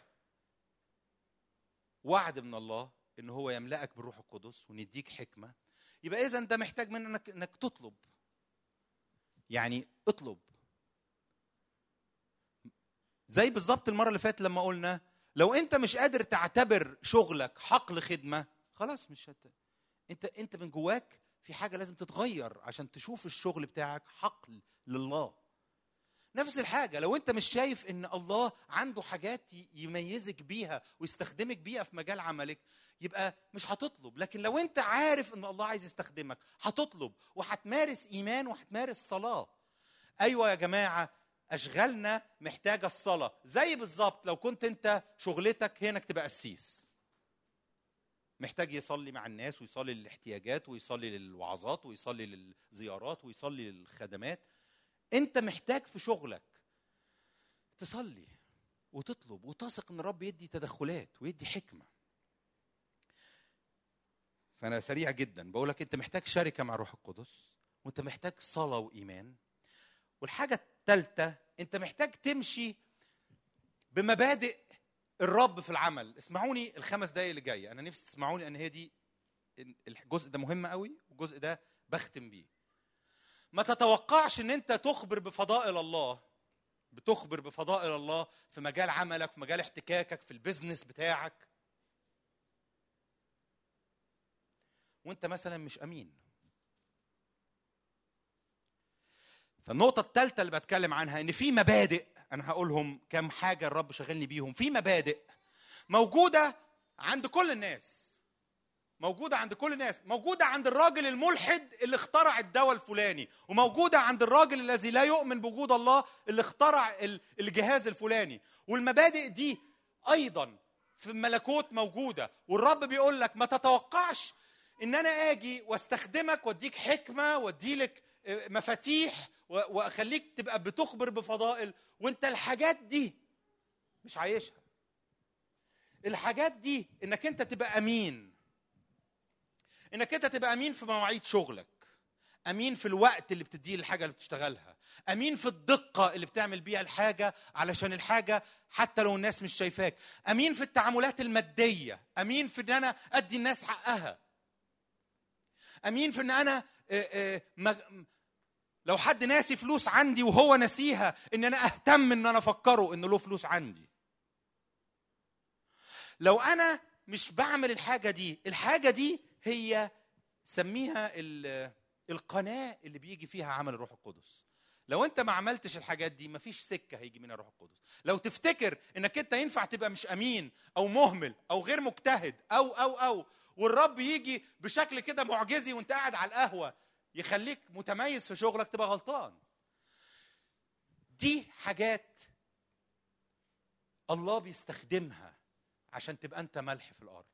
وعد من الله ان هو يملأك بالروح القدس ونديك حكمه، يبقى اذا ده محتاج منك انك تطلب. يعني اطلب زي بالظبط المره اللي فاتت لما قلنا لو انت مش قادر تعتبر شغلك حقل خدمه، خلاص مش هت... انت انت من جواك في حاجه لازم تتغير عشان تشوف الشغل بتاعك حقل لله. نفس الحاجه لو انت مش شايف ان الله عنده حاجات يميزك بيها ويستخدمك بيها في مجال عملك، يبقى مش هتطلب. لكن لو انت عارف ان الله عايز يستخدمك هتطلب وهتمارس ايمان وهتمارس صلاه. ايوه يا جماعه، اشغالنا محتاجه الصلاه. زي بالظبط لو كنت انت شغلتك هي انك تبقى قسيس، محتاج يصلي مع الناس ويصلي للاحتياجات ويصلي للوعظات ويصلي للزيارات ويصلي للخدمات. انت محتاج في شغلك تصلي وتطلب وتثق ان الرب يدي تدخلات ويدي حكمه. فانا سريع جدا بقولك انت محتاج شركه مع الروح القدس، وانت محتاج صلاه وايمان. والحاجه الثالثه انت محتاج تمشي بمبادئ الرب في العمل. اسمعوني الخمس دقايق اللي جايه، انا نفسي تسمعوني ان هي دي الجزء ده مهم قوي والجزء ده بختم بيه. ما تتوقعش ان انت تخبر بفضائل الله بتخبر بفضائل الله في مجال عملك، في مجال احتكاكك، في البيزنس بتاعك، وانت مثلا مش امين. فالنقطة الثالثة اللي بتكلم عنها ان في مبادئ، انا هقولهم كم حاجة الرب شغلني بيهم. في مبادئ موجودة عند كل الناس، موجودة عند كل الناس، موجودة عند الراجل الملحد اللي اخترع الدواء الفلاني، وموجودة عند الراجل الذي لا يؤمن بوجود الله اللي اخترع الجهاز الفلاني. والمبادئ دي ايضا في الملكوت موجودة، والرب بيقول لك ما تتوقعش ان انا اجي واستخدمك واديك حكمة واديلك مفاتيح واخليك تبقى بتخبر بفضائل وانت الحاجات دي مش عايشها. الحاجات دي انك انت تبقى امين، انك انت تبقى امين في مواعيد شغلك، امين في الوقت اللي بتديه للحاجه اللي بتشتغلها، امين في الدقه اللي بتعمل بيها الحاجه علشان الحاجه حتى لو الناس مش شايفاك، امين في التعاملات الماديه، امين في ان انا ادي الناس حقها، امين في ان انا آآ آآ لو حد ناسي فلوس عندي وهو ناسيها ان انا اهتم ان انا افكره انه له فلوس عندي. لو انا مش بعمل الحاجه دي، الحاجه دي هي سميها القناه اللي بيجي فيها عمل الروح القدس. لو انت ما عملتش الحاجات دي مفيش سكه هيجي منها الروح القدس. لو تفتكر انك انت ينفع تبقى مش امين او مهمل او غير مجتهد او او او والرب يجي بشكل كده معجزي وانت قاعد على القهوه يخليك متميز في شغلك، تبقى غلطان. دي حاجات الله بيستخدمها عشان تبقى انت ملح في الارض،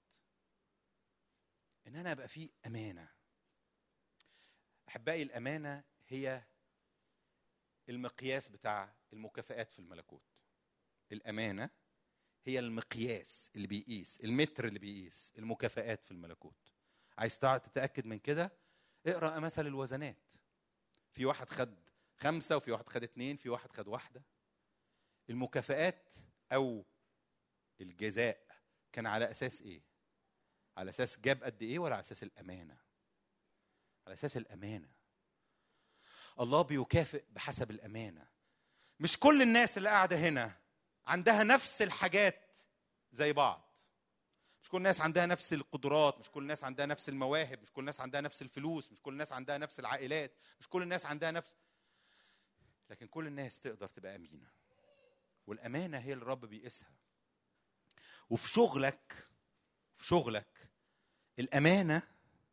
ان انا ابقى فيه امانه. احبائي، الامانه هي المقياس بتاع المكافآت في الملكوت. الامانه هي المقياس اللي بيقيس، المتر اللي بيقيس المكافآت في الملكوت. عايز تتاكد من كده؟ اقرا مثل الوزنات. في واحد خد خمسه وفي واحد خد اتنين، في واحد خد واحده. المكافآت او الجزاء كان على اساس ايه؟ على اساس جاب قد ايه ولا على اساس الامانه؟ على اساس الامانه. الله بيكافئ بحسب الامانه. مش كل الناس اللي قاعده هنا عندها نفس الحاجات زي بعض. مش كل الناس عندها نفس القدرات، مش كل الناس عندها نفس المواهب، مش كل الناس عندها نفس الفلوس، مش كل الناس عندها نفس العائلات، مش كل الناس عندها نفس، لكن كل الناس تقدر تبقى امينه. والامانه هي اللي الرب بيقيسها. وفي شغلك، في شغلك الامانه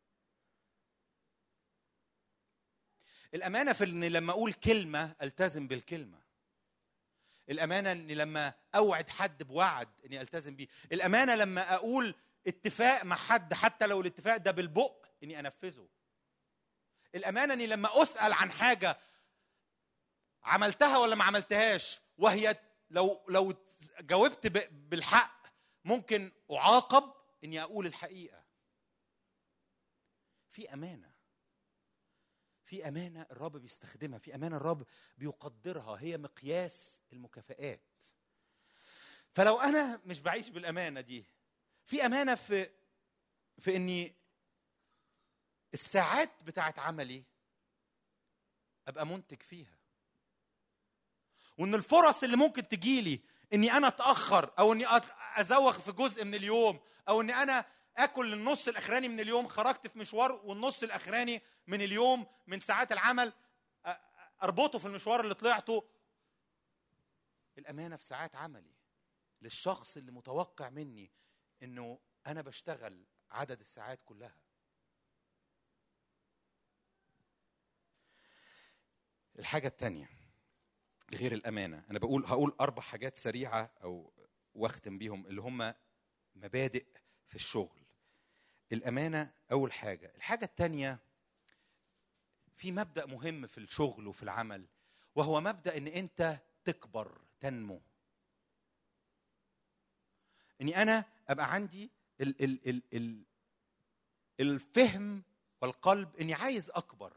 الامانه في ان لما اقول كلمه التزم بالكلمه. الامانه اني لما اوعد حد بوعد اني التزم بيه. الامانه لما اقول اتفاق مع حد حتى لو الاتفاق ده بالبق اني انفذه. الامانه اني لما اسال عن حاجه عملتها ولا ما عملتهاش، وهي لو لو جاوبت بالحق ممكن اعاقب، اني اقول الحقيقه. في امانه، في امانه الرب بيستخدمها، في امانه الرب بيقدرها، هي مقياس المكافآت. فلو انا مش بعيش بالامانه دي، في امانه في في اني الساعات بتاعت عملي ابقى منتج فيها، وان الفرص اللي ممكن تجيلي اني انا اتاخر او اني ازوغ في جزء من اليوم، او اني انا اكل النص الاخراني من اليوم، خرجت في مشوار والنص الاخراني من اليوم من ساعات العمل اربطه في المشوار اللي طلعته. الامانه في ساعات عملي للشخص اللي متوقع مني انه انا بشتغل عدد الساعات كلها. الحاجه الثانيه غير الامانه، انا بقول هقول اربع حاجات سريعه او واختم بيهم اللي هم مبادئ في الشغل. الامانه اول حاجه. الحاجه الثانيه، في مبدا مهم في الشغل وفي العمل، وهو مبدا ان انت تكبر تنمو. اني انا ابقى عندي ال ال ال ال الفهم والقلب اني عايز اكبر،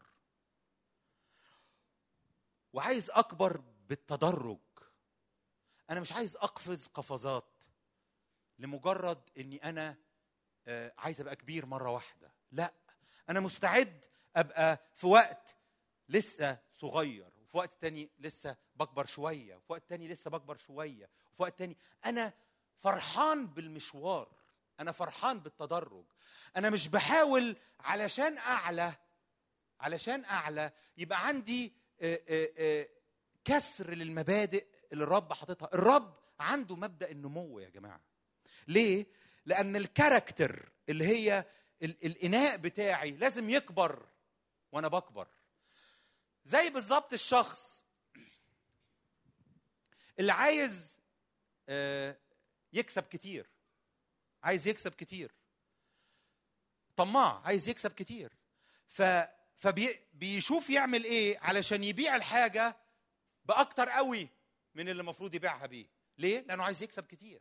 وعايز اكبر بالتدرج. انا مش عايز اقفز قفزات لمجرد اني انا عايز ابقى كبير مره واحده. لا، انا مستعد ابقى في وقت لسه صغير وفي وقت تاني لسه بكبر شويه، وفي وقت تاني لسه بكبر شويه، وفي وقت تاني انا فرحان بالمشوار، انا فرحان بالتدرج. انا مش بحاول علشان اعلى علشان اعلى يبقى عندي آآ آآ كسر للمبادئ اللي الرب حاططها. الرب عنده مبدأ النمو يا جماعه. ليه؟ لان الكاركتر اللي هي الاناء بتاعي لازم يكبر وانا بكبر. زي بالظبط الشخص اللي عايز يكسب كتير، عايز يكسب كتير، طماع، عايز يكسب كتير، ف فبيشوف يعمل ايه علشان يبيع الحاجه باكتر قوي من اللي المفروض يبيعها بيه. ليه؟ لانه عايز يكسب كتير.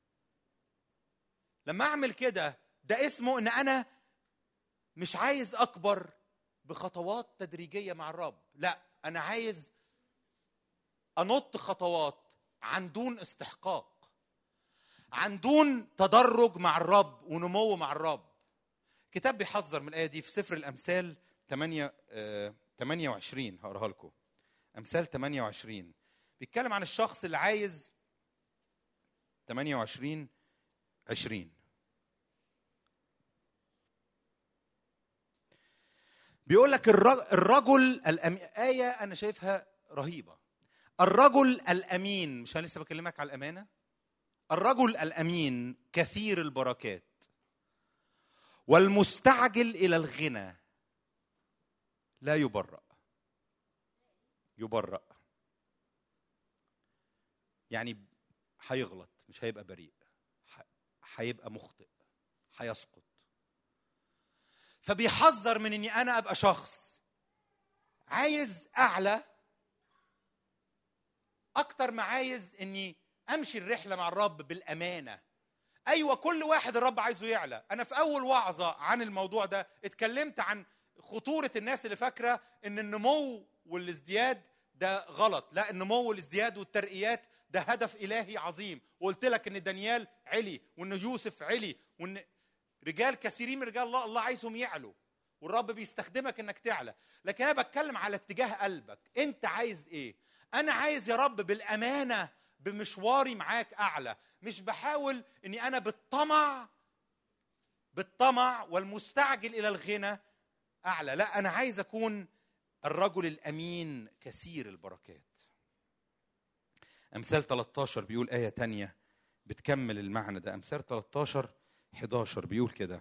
لما اعمل كده ده اسمه ان انا مش عايز اكبر بخطوات تدريجيه مع الرب، لا، انا عايز انط خطوات عن دون استحقاق، عن دون تدرج مع الرب ونمو مع الرب. كتاب بيحذر من الايه دي في سفر الامثال ثمانية وعشرين، هقراها لكم. امثال ثمانية وعشرين بيتكلم عن الشخص اللي عايز ثمانية وعشرين عشرين بيقول لك الرجل الأمين. آية أنا شايفها رهيبة. الرجل الأمين، مش أنا لسه بكلمك على الأمانة؟ الرجل الأمين كثير البركات، والمستعجل إلى الغنى لا يبرأ. يبرأ يعني هيغلط، مش هيبقى بريء، هيبقى مخطئ، هيسقط. فبيحذر من اني انا ابقى شخص عايز اعلى اكتر ما عايز اني امشي الرحله مع الرب بالامانه. ايوه، كل واحد الرب عايزه يعلى. انا في اول وعظه عن الموضوع ده اتكلمت عن خطوره الناس اللي فاكره ان النمو والازدياد ده غلط. لا، النمو والازدياد والترقيات ده هدف الهي عظيم. وقلت لك ان دانيال علي، وان يوسف علي، وان رجال كثيرين من رجال الله الله عايزهم يعلوا، والرب بيستخدمك انك تعلى. لكن انا بتكلم على اتجاه قلبك، انت عايز ايه؟ انا عايز يا رب بالامانه بمشواري معاك اعلى، مش بحاول اني انا بالطمع بالطمع والمستعجل الى الغنى اعلى. لا، انا عايز اكون الرجل الامين كثير البركات. امثال ثلاثة عشر بيقول ايه تانية بتكمل المعنى ده. امثال ثلاثة عشر احد عشر بيقول كده: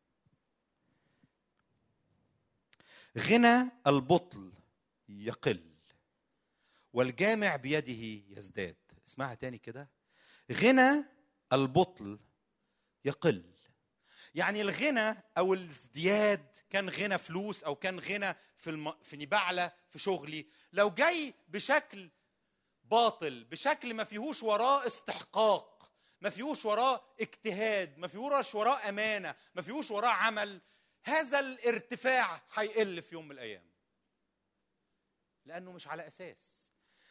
غنى البطل يقل والجامع بيده يزداد. اسمعها تاني كده: غنى البطل يقل. يعني الغنى او الازدياد كان غنى فلوس او كان غنى في الم... في نبعلة في شغلي، لو جاي بشكل باطل، بشكل ما فيهوش وراه استحقاق، ما فيهوش وراه اجتهاد، ما فيهوش وراه امانه، ما فيهوش وراه عمل، هذا الارتفاع هيقل في يوم من الايام، لانه مش على اساس.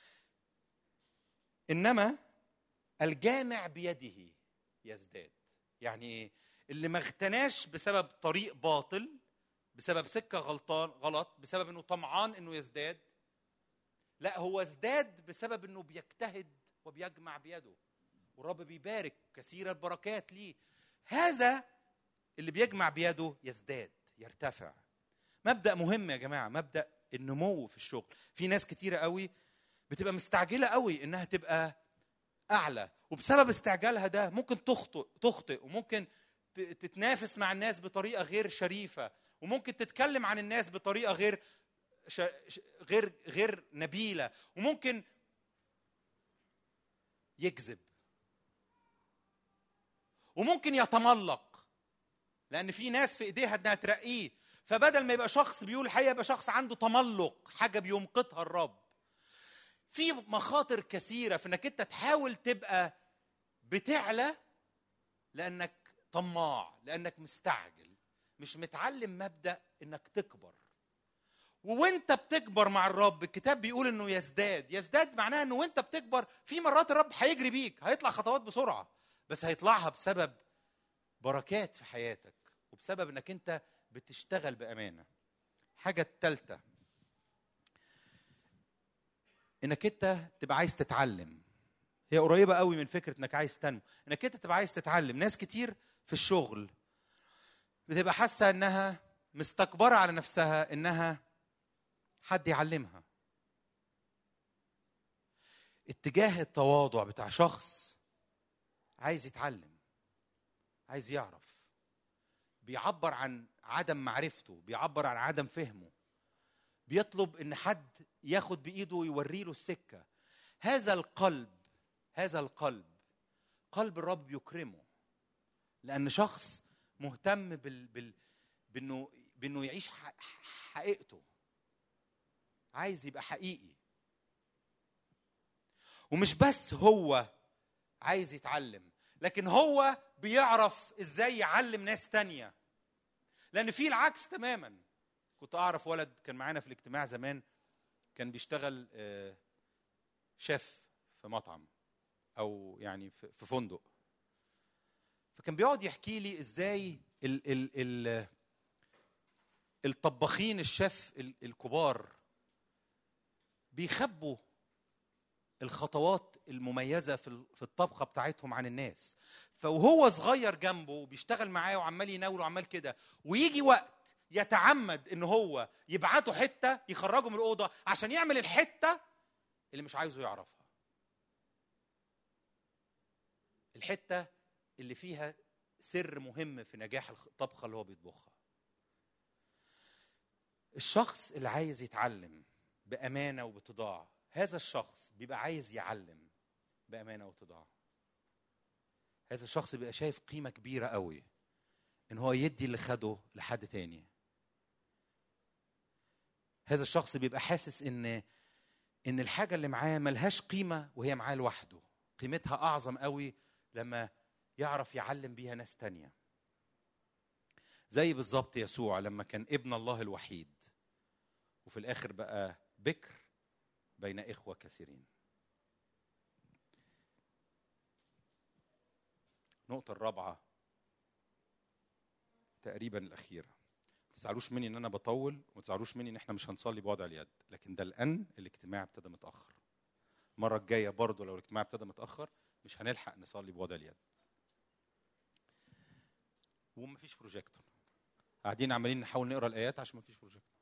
انما الجامع بيده يزداد. يعني ايه؟ اللي ما اغتناش بسبب طريق باطل، بسبب سكه غلطان غلط، بسبب انه طمعان انه يزداد، لا، هو ازداد بسبب انه بيجتهد وبيجمع بيده، والرب بيبارك كثير البركات ليه. هذا اللي بيجمع بيده يزداد، يرتفع. مبدأ مهم يا جماعه، مبدأ النمو في الشغل. في ناس كتيره قوي بتبقى مستعجله قوي انها تبقى اعلى، وبسبب استعجالها ده ممكن تخطئ تخطئ وممكن تتنافس مع الناس بطريقه غير شريفه، وممكن تتكلم عن الناس بطريقه غير ش... غير غير نبيله، وممكن يكذب، وممكن يتملق، لان في ناس في ايديها انها ترقيه، فبدل ما يبقى شخص بيقول الحقيقه يبقى شخص عنده تملق، حاجه بيمقتها الرب. في مخاطر كثيره في انك انت تحاول تبقى بتعلى لانك طماع، لانك مستعجل، مش متعلم مبدأ انك تكبر. ووانت بتكبر مع الرب الكتاب بيقول انه يزداد. يزداد معناه انه وانت بتكبر في مرات الرب هيجري بيك، هيطلع خطوات بسرعه، بس هيطلعها بسبب بركات في حياتك وبسبب انك انت بتشتغل بامانه. حاجه الثالثه، انك انت تبقى عايز تتعلم. هي قريبه قوي من فكره انك عايز تنمو، انك انت تبقى عايز تتعلم. ناس كتير في الشغل بتبقى حاسه انها مستكبره على نفسها انها حد يعلمها. اتجاه التواضع بتاع شخص عايز يتعلم، عايز يعرف، بيعبر عن عدم معرفته، بيعبر عن عدم فهمه، بيطلب ان حد ياخد بايده ويوري له السكه. هذا القلب هذا القلب قلب الرب بيكرمه، لان شخص مهتم بال بال بانه بانه يعيش حقيقته، عايز يبقى حقيقي. ومش بس هو عايز يتعلم، لكن هو بيعرف ازاي يعلم ناس تانية. لان في العكس تماما. كنت اعرف ولد كان معانا في الاجتماع زمان، كان بيشتغل شيف في مطعم او يعني في فندق. فكان بيقعد يحكي لي ازاي ال ال ال الطباخين الشيف الكبار بيخبوا الخطوات المميزه في في الطبخه بتاعتهم عن الناس. فوهو صغير جنبه بيشتغل معاه وعمال يناول وعمال كده، ويجي وقت يتعمد ان هو يبعته حته يخرجه من الاوضه عشان يعمل الحته اللي مش عايزه يعرفها، الحته اللي فيها سر مهم في نجاح الطبخه اللي هو بيطبخها. الشخص اللي عايز يتعلم بامانه وبتضاع، هذا الشخص بيبقى عايز يعلم بامانه وتضاع. هذا الشخص بيبقى شايف قيمه كبيره قوي ان هو يدي اللي خده لحد تاني. هذا الشخص بيبقى حاسس ان ان الحاجه اللي معاه ملهاش قيمه وهي معاه لوحده، قيمتها اعظم قوي لما يعرف يعلم بيها ناس تانية. زي بالظبط يسوع لما كان ابن الله الوحيد وفي الاخر بقى بكر بين اخوه كثيرين. النقطه الرابعه تقريبا الاخيره، ما تزعلوش مني ان انا بطول وما تزعلوش مني ان احنا مش هنصلي بوضع اليد، لكن ده لان الاجتماع ابتدى متاخر. المره الجايه برضو لو الاجتماع ابتدى متاخر مش هنلحق نصلي بوضع اليد. ومفيش بروجيكتور، قاعدين عمالين نحاول نقرا الايات عشان مفيش بروجيكتور.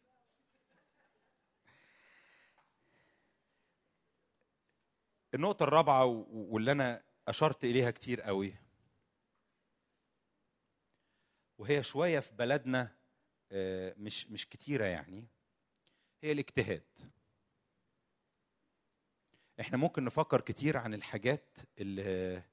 النقطه الرابعه واللي انا اشرت اليها كتير قوي، وهي شويه في بلدنا مش مش كتيره يعني، هي الاجتهاد. احنا ممكن نفكر كتير عن الحاجات اللي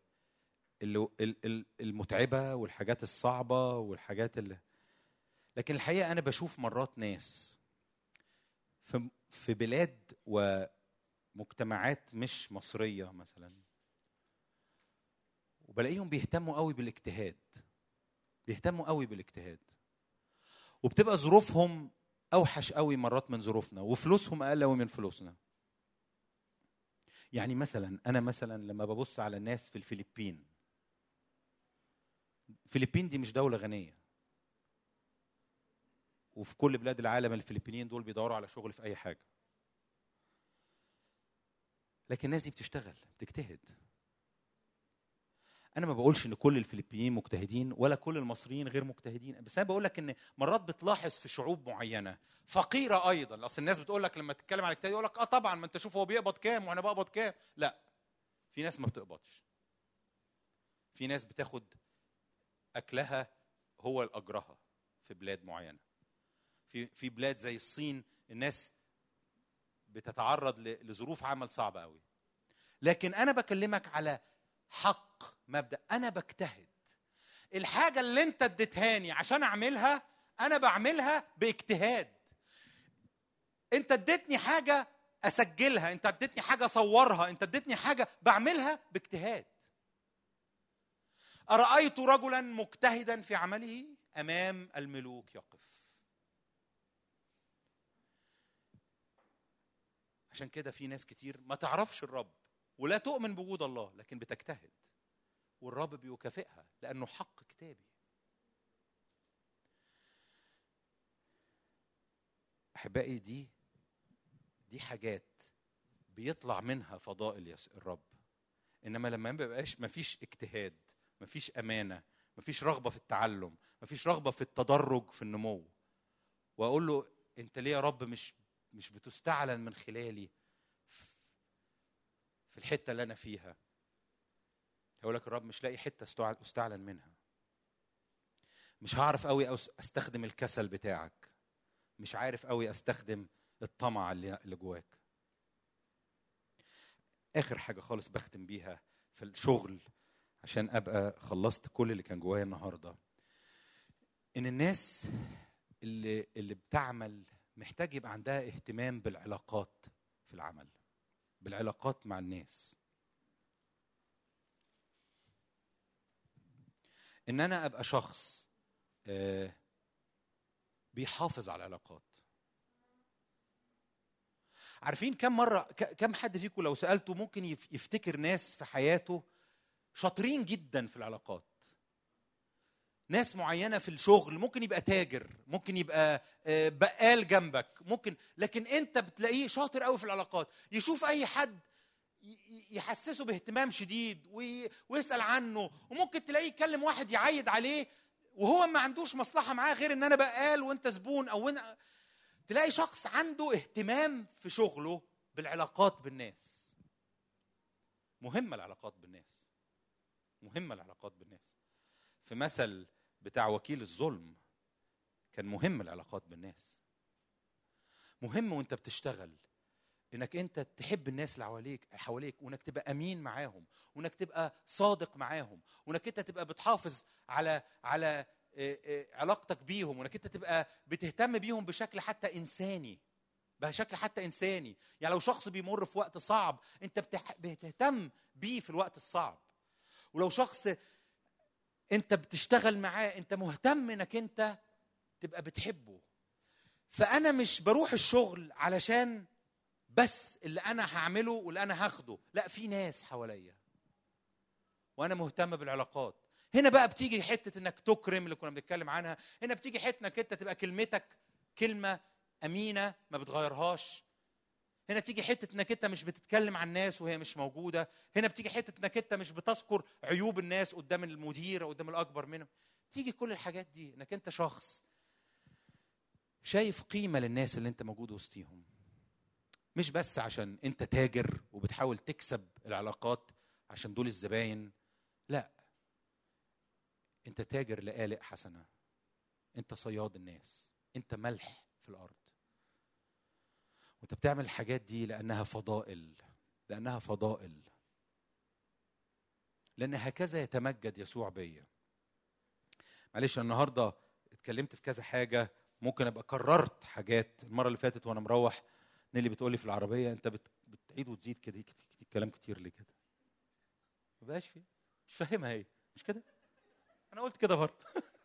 المتعبه والحاجات الصعبه والحاجات اللي، لكن الحقيقه انا بشوف مرات ناس في في بلاد ومجتمعات مش مصريه مثلا، وبلاقيهم بيهتموا قوي بالاجتهاد، بيهتموا قوي بالاجتهاد، وبتبقى ظروفهم اوحش قوي مرات من ظروفنا، وفلوسهم اقل قوي من فلوسنا. يعني مثلا انا مثلا لما ببص على الناس في الفلبين، الفلبين دي مش دولة غنية، وفي كل بلاد العالم الفلبينيين دول بيدوروا على شغل في اي حاجة، لكن الناس دي بتشتغل بتجتهد. انا ما بقولش ان كل الفلبينيين مجتهدين ولا كل المصريين غير مجتهدين، بس انا بقول لك ان مرات بتلاحظ في شعوب معينه فقيره ايضا. اصل الناس بتقول لك لما تتكلم عن الاجتهاد يقول لك اه طبعا ما انت شوف هو بيقبض كام وانا بقبض كام. لا، في ناس ما بتقبضش، في ناس بتاخد اكلها هو الاجرها في بلاد معينه. في في بلاد زي الصين الناس بتتعرض لظروف عمل صعبه قوي. لكن انا بكلمك على حق مبدأ، أنا بجتهد. الحاجة اللي أنت اديتهاني عشان أعملها أنا بعملها باجتهاد. أنت اديتني حاجة أسجلها، أنت اديتني حاجة أصورها، أنت اديتني حاجة بعملها باجتهاد. أرأيت رجلا مجتهدا في عمله أمام الملوك يقف. عشان كده في ناس كتير ما تعرفش الرب ولا تؤمن بوجود الله، لكن بتجتهد والرب بيكافئها لأنه حق كتابي. أحبائي، دي دي حاجات بيطلع منها فضائل الرب. انما لما ما يبقاش مفيش اجتهاد، مفيش امانه، مفيش رغبه في التعلم، مفيش رغبه في التدرج في النمو، واقول له انت ليه يا رب مش مش بتستعلن من خلالي في الحته اللي انا فيها، هقول لك الرب مش لاقي حته استعلن منها. مش هعرف قوي استخدم الكسل بتاعك، مش عارف قوي استخدم الطمع اللي جواك. اخر حاجه خالص بختم بيها في الشغل عشان ابقى خلصت كل اللي كان جوايا النهارده، ان الناس اللي اللي بتعمل محتاج يبقى عندها اهتمام بالعلاقات في العمل، بالعلاقات مع الناس. ان انا ابقى شخص آه بيحافظ على العلاقات. عارفين كم مرة كم حد فيكم لو سألته ممكن يفتكر ناس في حياته شاطرين جدا في العلاقات، ناس معينة في الشغل، ممكن يبقى تاجر، ممكن يبقى بقال جنبك، ممكن، لكن انت بتلاقيه شاطر قوي في العلاقات. يشوف اي حد يحسسه باهتمام شديد ويسأل عنه، وممكن تلاقيه يكلم واحد يعيد عليه وهو ما عندوش مصلحة معاه غير ان انا بقال وانت زبون. او إن... تلاقي شخص عنده اهتمام في شغله بالعلاقات بالناس. مهمة العلاقات بالناس، مهمة العلاقات بالناس. في مثل بتاع وكيل الظلم كان مهم العلاقات بالناس. مهم وانت بتشتغل انك انت تحب الناس اللي حواليك حواليك وانك تبقى امين معاهم، وانك تبقى صادق معاهم، وانك انت تبقى بتحافظ على على علاقتك بيهم، وانك انت تبقى بتهتم بيهم بشكل حتى انساني، بشكل حتى انساني. يعني لو شخص بيمر في وقت صعب انت بتهتم بيه في الوقت الصعب. ولو شخص انت بتشتغل معاه انت مهتم انك انت تبقى بتحبه. فانا مش بروح الشغل علشان بس اللي انا هعمله واللي انا هاخده، لا، في ناس حواليا وانا مهتم بالعلاقات. هنا بقى بتيجي حته انك تكرم اللي كنا بنتكلم عنها. هنا بتيجي حته انك انت تبقى كلمتك كلمه امينه ما بتغيرهاش. هنا تيجي حته انك انت مش بتتكلم عن الناس وهي مش موجوده. هنا بتيجي حته انك انت مش بتذكر عيوب الناس قدام المدير او قدام الاكبر منهم. تيجي كل الحاجات دي انك انت شخص شايف قيمه للناس اللي انت موجود وسطيهم، مش بس عشان انت تاجر وبتحاول تكسب العلاقات عشان دول الزباين. لا، انت تاجر لآلئ حسنه، انت صياد الناس، انت ملح في الارض. وانت بتعمل الحاجات دي لانها فضائل، لانها فضائل لان هكذا يتمجد يسوع بيا. معلش النهارده اتكلمت في كذا حاجه، ممكن ابقى كررت حاجات. المره اللي فاتت وانا مروح نيلي بتقولي في العربيه انت بتعيد وتزيد كده كلام كتير ليه كده؟ ما بقاش فيه، مش فاهمها هي، مش كده؟ انا قلت كده برضه.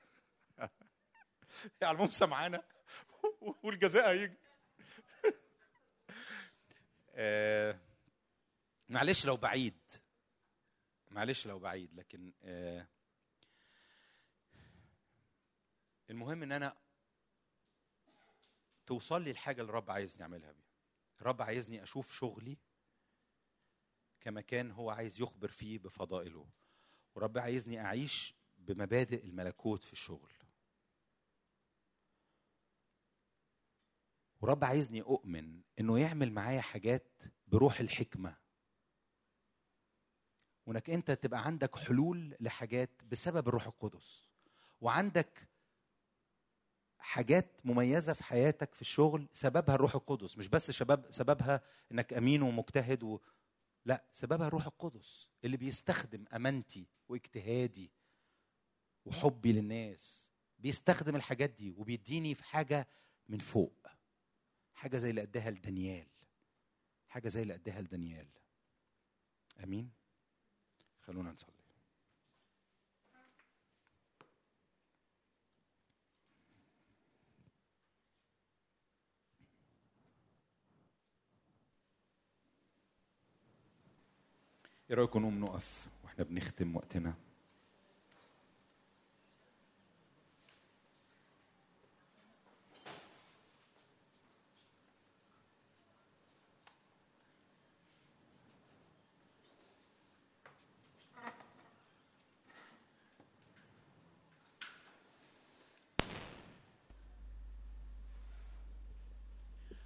يعني المهم سمعانا والجزاء هيجي. آه معلش لو بعيد، معلش لو بعيد، لكن آه المهم ان انا توصل لي الحاجه اللي الرب عايزني اعملها بيها. الرب عايزني اشوف شغلي كمكان هو عايز يخبر فيه بفضائله، ورب عايزني اعيش بمبادئ الملكوت في الشغل، ورب عايزني اؤمن انه يعمل معايا حاجات بروح الحكمه، وانك انت تبقى عندك حلول لحاجات بسبب الروح القدس، وعندك حاجات مميزه في حياتك في الشغل سببها الروح القدس. مش بس شباب سببها انك امين ومجتهد و... لا، سببها الروح القدس اللي بيستخدم امانتي واجتهادي وحبي للناس. بيستخدم الحاجات دي وبيديني في حاجه من فوق، حاجه زي اللي اداها لدانيال، حاجه زي اللي اداها لدانيال. امين. خلونا نصلي. ايه رايكم نقوم نقف واحنا بنختم وقتنا؟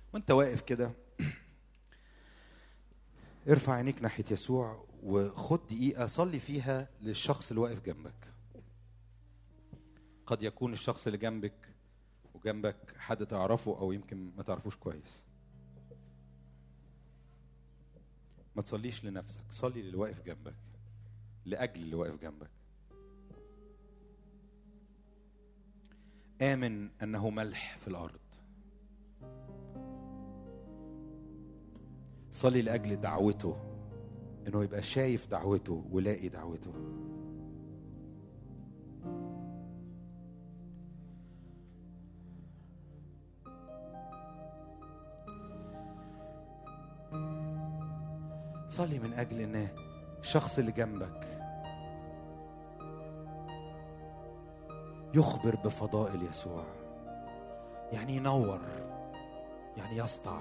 وانت واقف كده ارفع عينيك ناحية يسوع وخد دقيقة صلي فيها للشخص اللي واقف جنبك. قد يكون الشخص اللي جنبك وجنبك حد تعرفه أو يمكن ما تعرفوش كويس. ما تصليش لنفسك، صلي للي واقف جنبك، لأجل اللي واقف جنبك. آمن أنه ملح في الأرض. صلي لأجل دعوته، إنه يبقى شايف دعوته ولاقي دعوته. صلي من أجل إن الشخص اللي جنبك يخبر بفضائل يسوع، يعني ينور، يعني يسطع،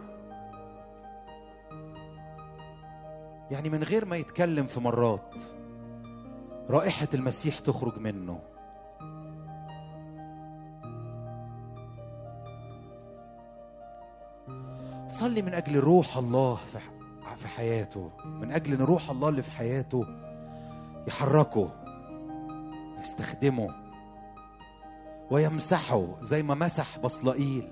يعني من غير ما يتكلم في مرات رائحة المسيح تخرج منه. صلي من أجل روح الله في في حياته، من أجل أن روح الله اللي في حياته يحركه، يستخدمه ويمسحه زي ما مسح بصلائيل.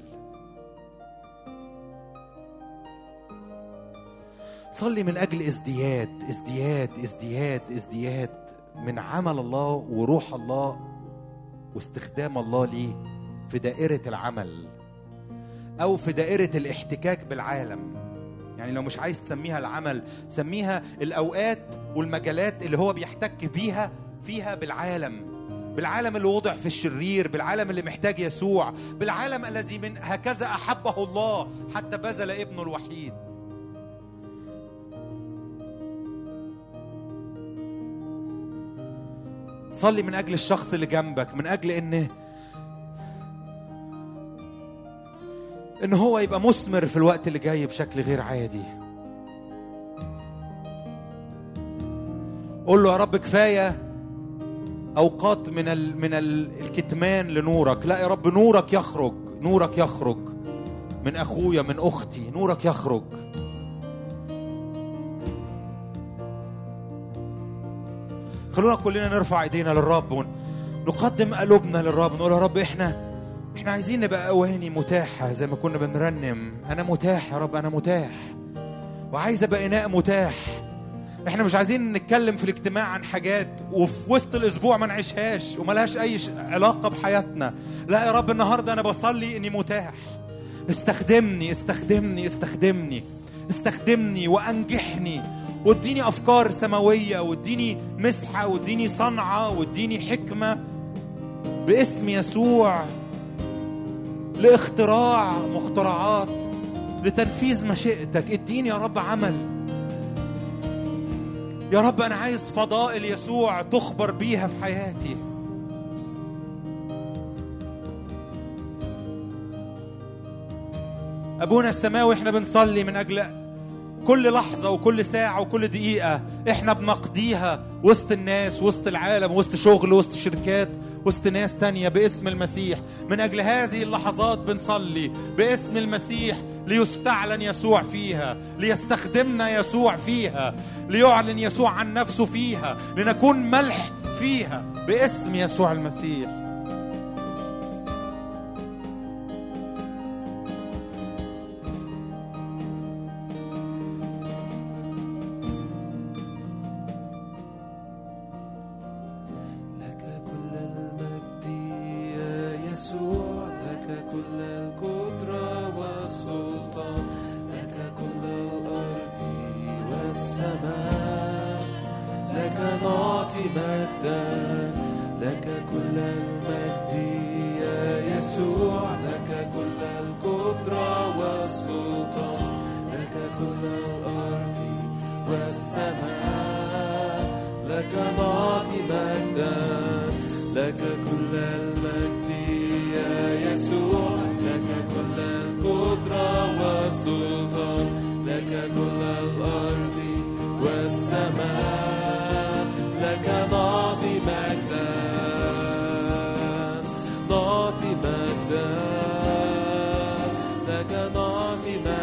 صلي من أجل ازدياد ازدياد ازدياد ازدياد من عمل الله وروح الله واستخدام الله ليه في دائرة العمل أو في دائرة الاحتكاك بالعالم. يعني لو مش عايز تسميها العمل، سميها الأوقات والمجالات اللي هو بيحتك بيها فيها بالعالم، بالعالم اللي وضع في الشرير، بالعالم اللي محتاج يسوع، بالعالم الذي من هكذا أحبه الله حتى بذل ابنه الوحيد. صلي من أجل الشخص اللي جنبك، من أجل إنه إن هو يبقى مثمر في الوقت اللي جاي بشكل غير عادي. قول له يا رب كفاية أوقات من ال من ال الكتمان لنورك. لا يا رب، نورك يخرج، نورك يخرج من أخويا، من أختي، نورك يخرج. خلونا كلنا نرفع ايدينا للرب ونقدم قلوبنا للرب، نقول يا رب احنا احنا عايزين نبقى اواني متاحة زي ما كنا بنرنم. انا متاح يا رب، انا متاح وعايز ابقى اناء متاح. احنا مش عايزين نتكلم في الاجتماع عن حاجات وفي وسط الاسبوع ما نعيشهاش وملهاش اي علاقة بحياتنا. لا يا رب، النهاردة انا بصلي اني متاح. استخدمني استخدمني استخدمني استخدمني وانجحني، واديني افكار سماوية، واديني مسحة، واديني صنعة، واديني حكمة باسم يسوع لاختراع مخترعات لتنفيذ مشيئتك. اديني يا رب عمل. يا رب انا عايز فضائل يسوع تخبر بيها في حياتي. ابونا السماوي، احنا بنصلي من اجل كل لحظة وكل ساعة وكل دقيقة احنا بنقضيها وسط الناس، وسط العالم، وسط شغل، وسط شركات، وسط ناس تانية باسم المسيح. من أجل هذه اللحظات بنصلي باسم المسيح ليستعلن يسوع فيها، ليستخدمنا يسوع فيها، ليعلن يسوع عن نفسه فيها، لنكون ملح فيها باسم يسوع المسيح. لك نعطي مجدا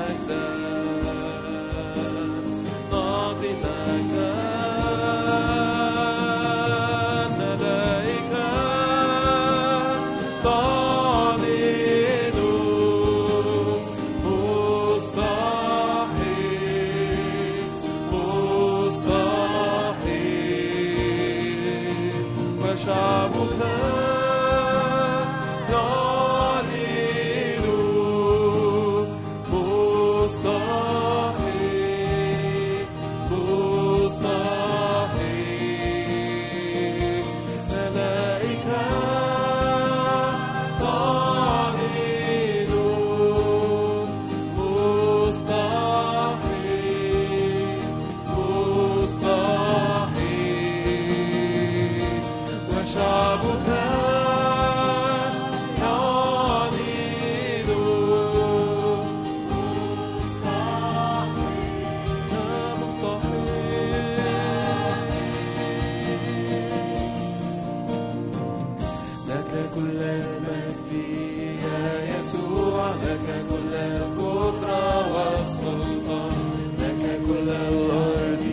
كل المجد يا يسوع، لك كل القدرة والسلطان، لك كل الأرض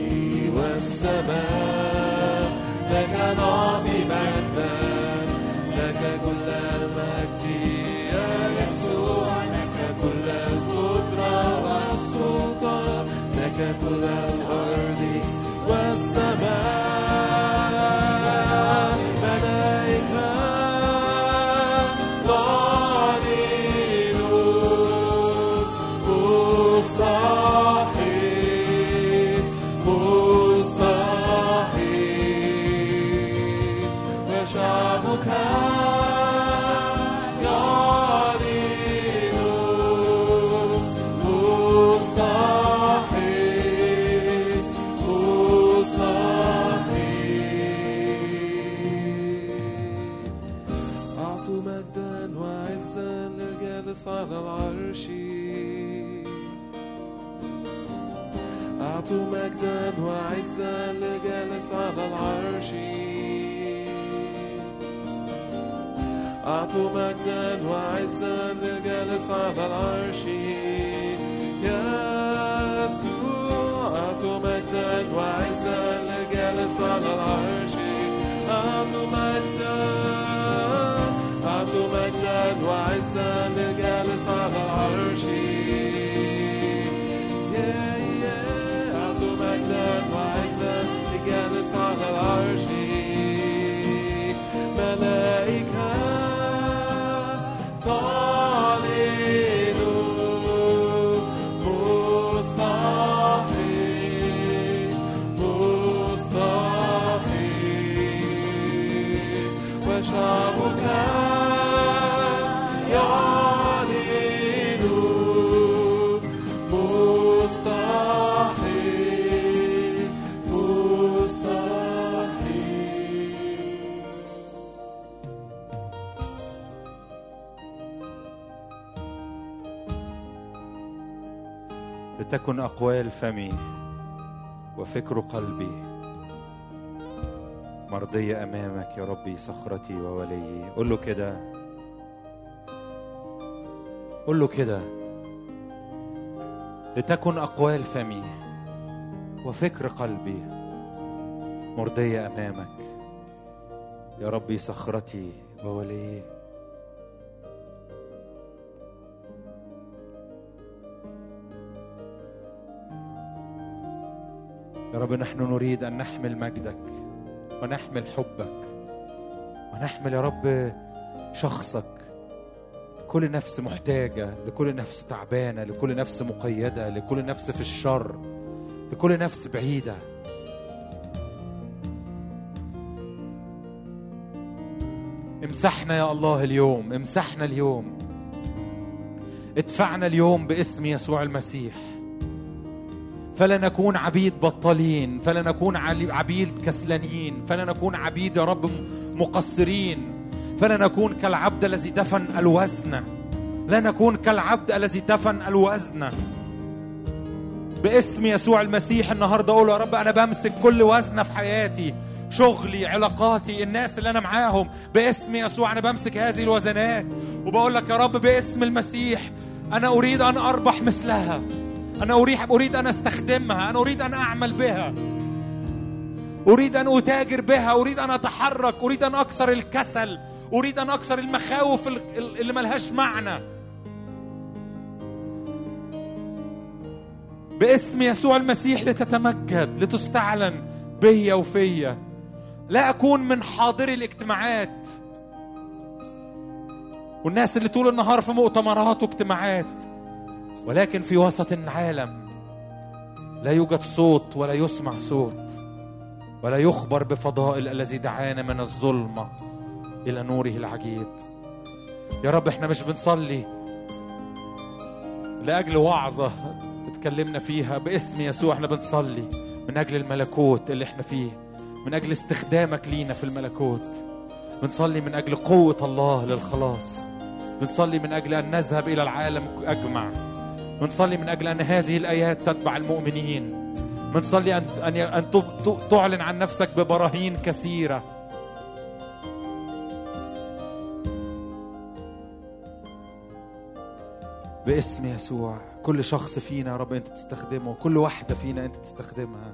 والسماء، لك نعطي مجدا، لك كل المجد يا يسوع، لك كل القدرة والسلطان، لك كل الأرض والسماء، ملائكة ضالين مستحيل مستحيل، وشعبك يعلن مستحيل مستحيل. أعطوا مجدا وعزا للجالس على العرش، أعطوا مجدا وعزا للجالس على العرش، أعطوا مجدا وعزا للجالس على العرش يا يسوع، أعطوا مجدا وعزا للجالس على العرش، أعطوا مجدا أعطوا مجدا وعزا للجالس على العرش، أعطوا مجدا وعزا للجالس على العرش، ملائكة تعلن مستحيل مستحيل، وشعبك يعلن مستحيل مستحيل. لتكن أقوال فمي وفكر قلبي مرضية أمامك يا ربي، صخرتي ووليي. قل له كده، قل له كده، لتكن أقوال فمي وفكر قلبي مرضية أمامك يا ربي، صخرتي ووليي. يا رب نحن نريد أن نحمل مجدك ونحمل حبك ونحمل يا رب شخصك لكل نفس محتاجة، لكل نفس تعبانة، لكل نفس مقيدة، لكل نفس في الشر، لكل نفس بعيدة. امسحنا يا الله اليوم، امسحنا اليوم، ادفعنا اليوم باسم يسوع المسيح، فلا نكون عبيد بطالين، فلا نكون عبيد كسلانين، فلا نكون عبيد يا رب مقصرين، فلا نكون كالعبد الذي دفن الوزن، لا نكون كالعبد الذي دفن الوزن. باسم يسوع المسيح النهارده اقول يا رب انا بمسك كل وزنه في حياتي، شغلي، علاقاتي، الناس اللي انا معاهم، باسم يسوع انا بمسك هذه الوزنات وبقول لك يا رب باسم المسيح انا اريد ان اربح مثلها، انا اريد اريد ان استخدمها، انا اريد ان اعمل بها، اريد ان اتاجر بها، اريد ان اتحرك، اريد ان اكسر الكسل، اريد ان اكسر المخاوف اللي ملهاش معنى. باسم يسوع المسيح لتتمجد، لتستعلن بيا وفيا. لا أكون من حاضري الاجتماعات والناس اللي طول النهار في مؤتمرات واجتماعات، ولكن في وسط العالم لا يوجد صوت ولا يسمع صوت ولا يخبر بفضائل الذي دعانا من الظلمة إلى نوره العجيب. يا رب احنا مش بنصلي لأجل وعظة اتكلمنا فيها، باسم يسوع احنا بنصلي من أجل الملكوت اللي احنا فيه، من أجل استخدامك لينا في الملكوت، بنصلي من أجل قوة الله للخلاص، بنصلي من أجل أن نذهب إلى العالم أجمع، بنصلي من أجل أن هذه الآيات تتبع المؤمنين، بنصلي أن أن تعلن عن نفسك ببراهين كثيرة. باسم يسوع. كل شخص فينا يا رب أنت تستخدمه، كل واحدة فينا أنت تستخدمها.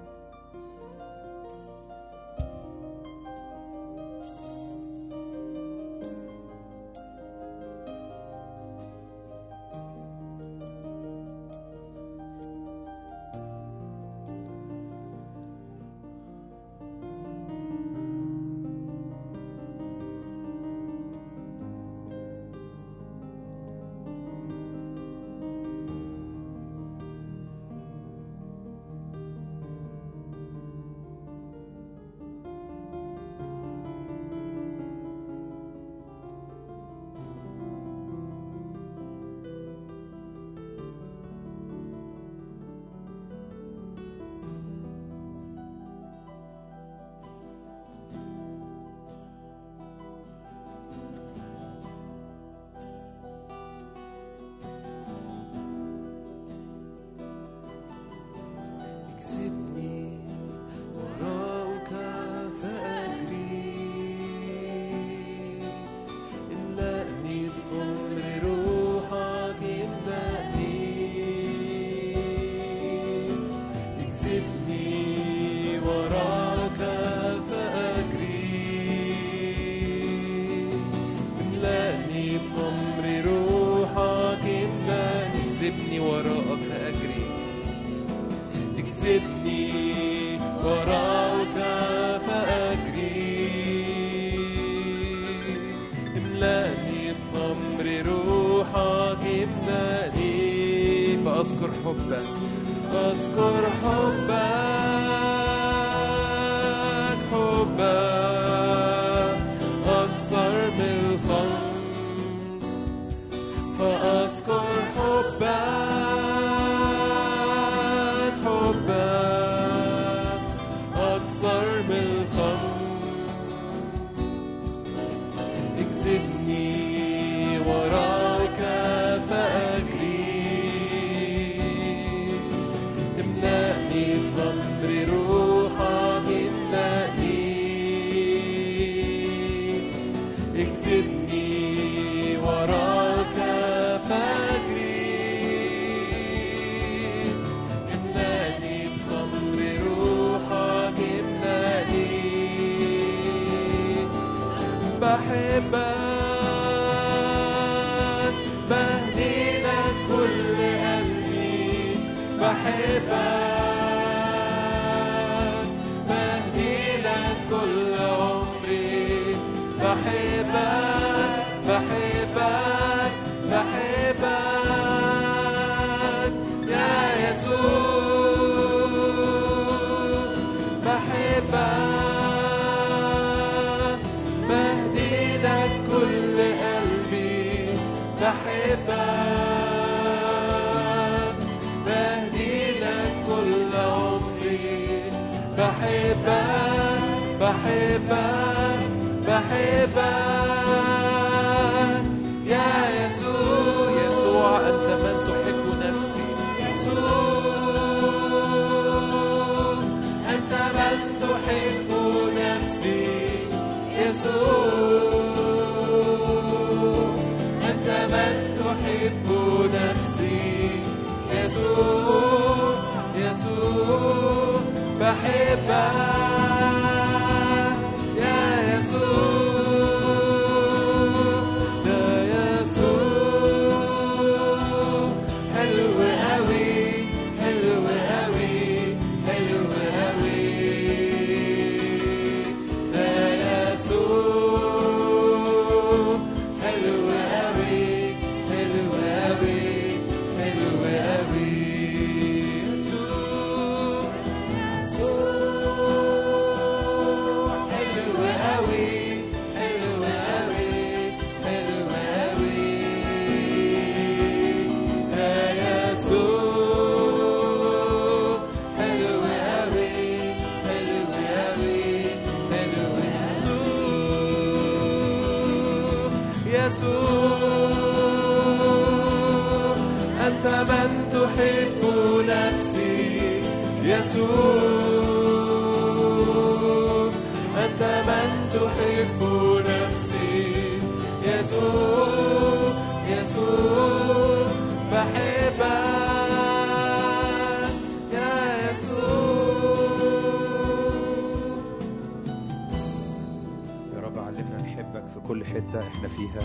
حتة احنا فيها.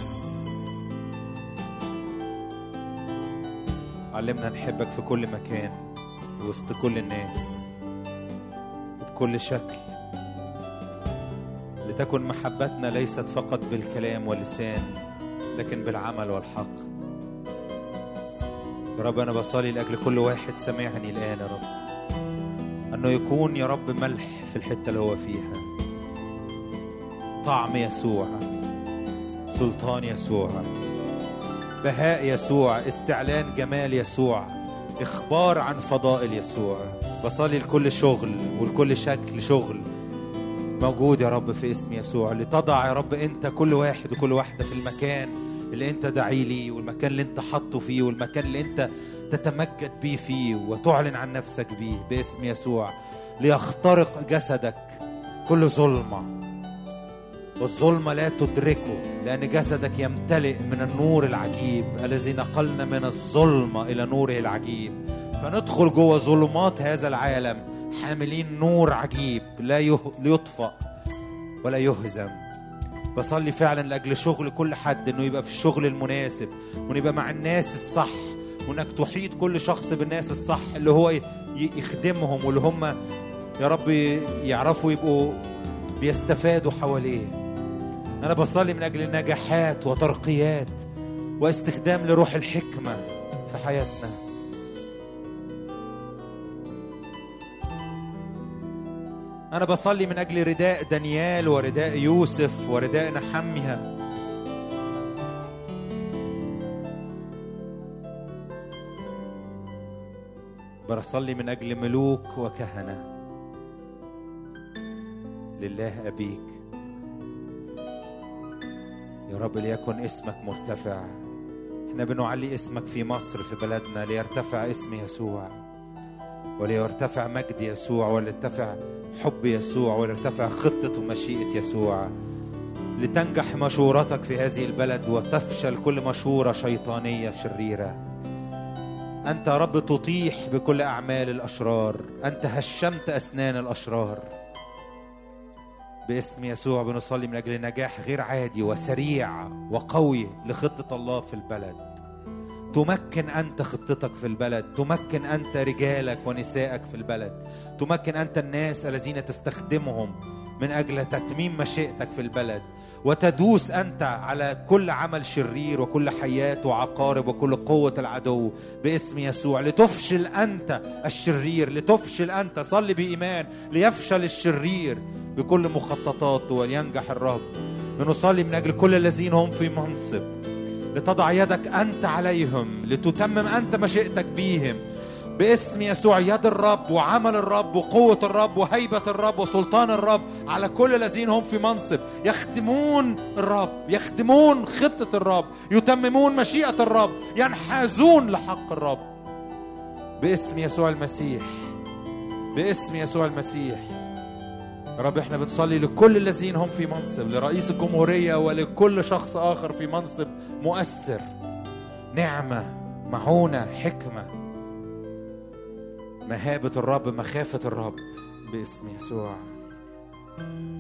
علمنا نحبك في كل مكان وسط كل الناس وبكل شكل، لتكن محبتنا ليست فقط بالكلام واللسان لكن بالعمل والحق. يا رب أنا بصلي لأجل كل واحد سمعني الآن يا رب أنه يكون يا رب ملح في الحتة اللي هو فيها، طعم يسوع، سلطان يسوع، بهاء يسوع، استعلان جمال يسوع، إخبار عن فضائل يسوع. بصلي لكل شغل ولكل شكل شغل موجود يا رب في اسم يسوع، لتضع يا رب أنت كل واحد وكل واحدة في المكان اللي أنت داعي ليه، والمكان اللي أنت حطه فيه، والمكان اللي أنت تتمجد بيه فيه وتعلن عن نفسك بيه باسم يسوع، ليخترق جسدك كل ظلمة، والظلمة لا تدركه، لأن جسدك يمتلئ من النور العجيب الذي نقلنا من الظلمة إلى نوره العجيب. فندخل جوه ظلمات هذا العالم حاملين نور عجيب لا يطفأ ولا يهزم. بصلي فعلا لأجل شغل كل حد إنه يبقى في الشغل المناسب، ونبقى مع الناس الصح، وإنك تحيط كل شخص بالناس الصح اللي هو يخدمهم، واللي هم يا رب يعرفوا يبقوا بيستفادوا حواليه. أنا بصلي من أجل نجاحات وترقيات واستخدام لروح الحكمة في حياتنا. أنا بصلي من أجل رداء دانيال ورداء يوسف ورداء نحميها. بصلي من أجل ملوك وكهنة لله أبيك. يا رب ليكن اسمك مرتفع. احنا بنعلي اسمك في مصر في بلدنا، ليرتفع اسم يسوع وليرتفع مجد يسوع وليرتفع حب يسوع وليرتفع خطة ومشيئة يسوع، لتنجح مشورتك في هذه البلد وتفشل كل مشورة شيطانية شريرة. أنت يا رب تطيح بكل أعمال الأشرار، أنت هشمت أسنان الأشرار. باسم يسوع بنصلي من أجل نجاح غير عادي وسريع وقوي لخطة الله في البلد. تمكن أنت خطتك في البلد، تمكن أنت رجالك ونسائك في البلد، تمكن أنت الناس الذين تستخدمهم من أجل تتميم مشيئتك في البلد، وتدوس أنت على كل عمل شرير وكل حياة وعقارب وكل قوة العدو باسم يسوع، لتفشل أنت الشرير، لتفشل أنت. صلي بإيمان ليفشل الشرير بكل مخططاته ولينجح الرب. بنصلي من أجل كل الذين هم في منصب، لتضع يدك أنت عليهم، لتتمم أنت مشيئتك بيهم باسم يسوع. يد الرب وعمل الرب وقوة الرب وهيبة الرب وسلطان الرب على كل الذين هم في منصب، يخدمون الرب، يخدمون خطة الرب، يتممون مشيئة الرب، ينحازون لحق الرب باسم يسوع المسيح. باسم يسوع المسيح يا رب احنا بنصلي لكل الذين هم في منصب، لرئيس الجمهورية ولكل شخص آخر في منصب مؤثر، نعمة، معونة، حكمة، مهابة الرب، مخافة الرب باسم يسوع.